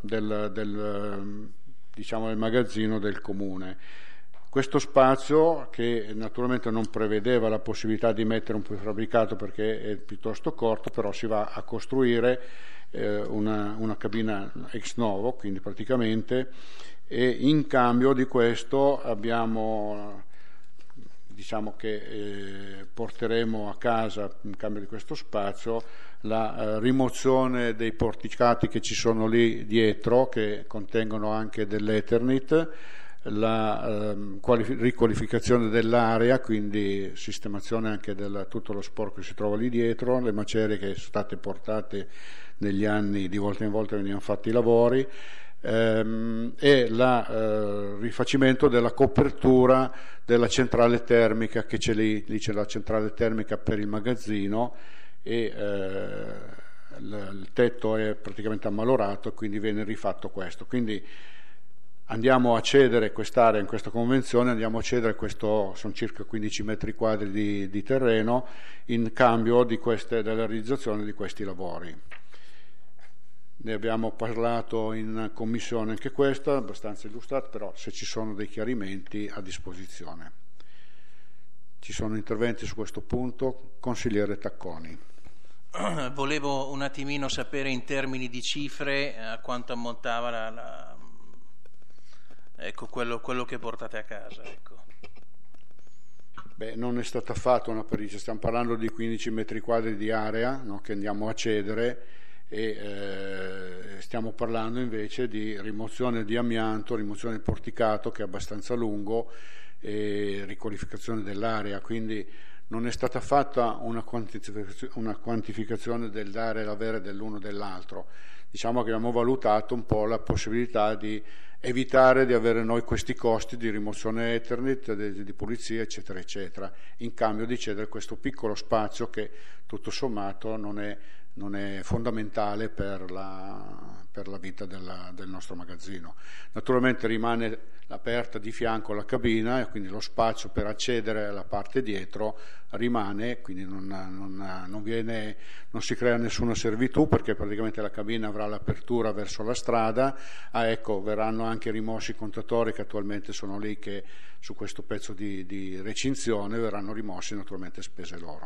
diciamo del magazzino del comune. Questo spazio, che naturalmente non prevedeva la possibilità di mettere un prefabbricato perché è piuttosto corto, però si va a costruire una cabina ex novo, quindi praticamente, e in cambio di questo abbiamo, diciamo che porteremo a casa, in cambio di questo spazio, la rimozione dei porticati che ci sono lì dietro, che contengono anche dell'Eternit, la riqualificazione dell'area, quindi sistemazione anche di tutto lo sporco che si trova lì dietro, le macerie che sono state portate negli anni, di volta in volta venivano fatti i lavori, e il rifacimento della copertura della centrale termica che c'è lì c'è la centrale termica per il magazzino e il tetto è praticamente ammalorato, quindi viene rifatto questo. Quindi andiamo a cedere quest'area in questa convenzione, andiamo a cedere sono circa 15 metri quadri di terreno in cambio della realizzazione di questi lavori. Ne abbiamo parlato in commissione anche questa, abbastanza illustrato, però se ci sono dei chiarimenti a disposizione. Ci sono interventi su questo punto? Consigliere Tacconi. Volevo un attimino sapere in termini di cifre a quanto ammontava ecco, quello che portate a casa. Ecco. Beh, non è stata fatta una perizia, stiamo parlando di 15 metri quadri di area, no, che andiamo a cedere, e stiamo parlando invece di rimozione di amianto, rimozione del porticato che è abbastanza lungo e riqualificazione dell'area, quindi non è stata fatta una quantificazione dell'area l'avere dell'uno dell'altro. Diciamo che abbiamo valutato un po' la possibilità di evitare di avere noi questi costi di rimozione Ethernet, di pulizia, eccetera, eccetera, in cambio di cedere questo piccolo spazio che tutto sommato non è fondamentale per la vita del nostro magazzino. Naturalmente rimane aperta di fianco la cabina e quindi lo spazio per accedere alla parte dietro rimane, quindi non si crea nessuna servitù, perché praticamente la cabina avrà l'apertura verso la strada. Ecco, verranno anche rimossi i contatori che attualmente sono lì, che su questo pezzo di recinzione verranno rimossi, naturalmente spese loro.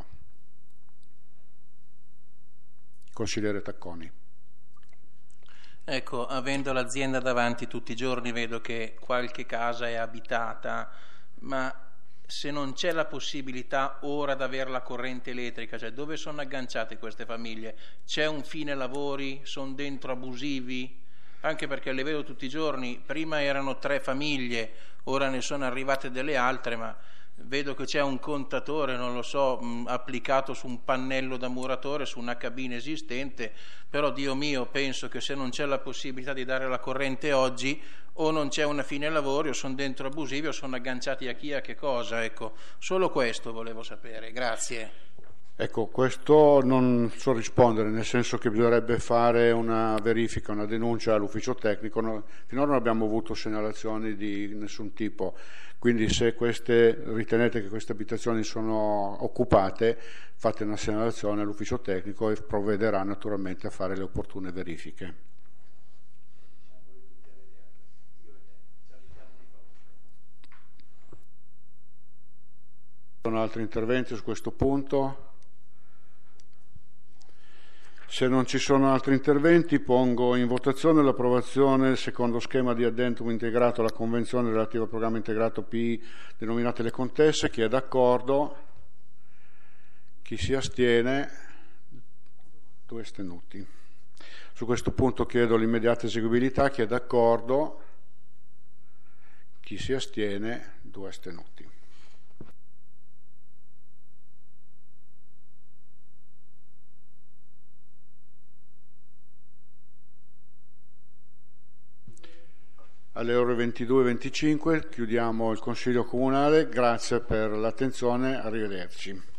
Consigliere Tacconi. Ecco, avendo l'azienda davanti tutti i giorni vedo che qualche casa è abitata, ma se non c'è la possibilità ora di avere la corrente elettrica, cioè dove sono agganciate queste famiglie? C'è un fine lavori? Sono dentro abusivi? Anche perché le vedo tutti i giorni, prima erano 3 famiglie, ora ne sono arrivate delle altre, ma vedo che c'è un contatore, non lo so, applicato su un pannello da muratore, su una cabina esistente, però Dio mio, penso che se non c'è la possibilità di dare la corrente oggi, o non c'è una fine lavori, o sono dentro abusivi, o sono agganciati a chi, a che cosa, ecco. Solo questo volevo sapere, grazie. Ecco, questo non so rispondere, nel senso che bisognerebbe fare una verifica, una denuncia all'ufficio tecnico. Finora non abbiamo avuto segnalazioni di nessun tipo, quindi se ritenete che queste abitazioni sono occupate, fate una segnalazione all'ufficio tecnico e provvederà naturalmente a fare le opportune verifiche. Sono altri interventi su questo punto? Se non ci sono altri interventi, pongo in votazione l'approvazione del secondo schema di addendum integrato alla Convenzione relativa al programma integrato PI denominate Le Contesse. Chi è d'accordo? Chi si astiene? 2 astenuti. Su questo punto chiedo l'immediata eseguibilità. Chi è d'accordo? Chi si astiene? 2 astenuti. Alle ore 22:25 chiudiamo il Consiglio Comunale, grazie per l'attenzione, arrivederci.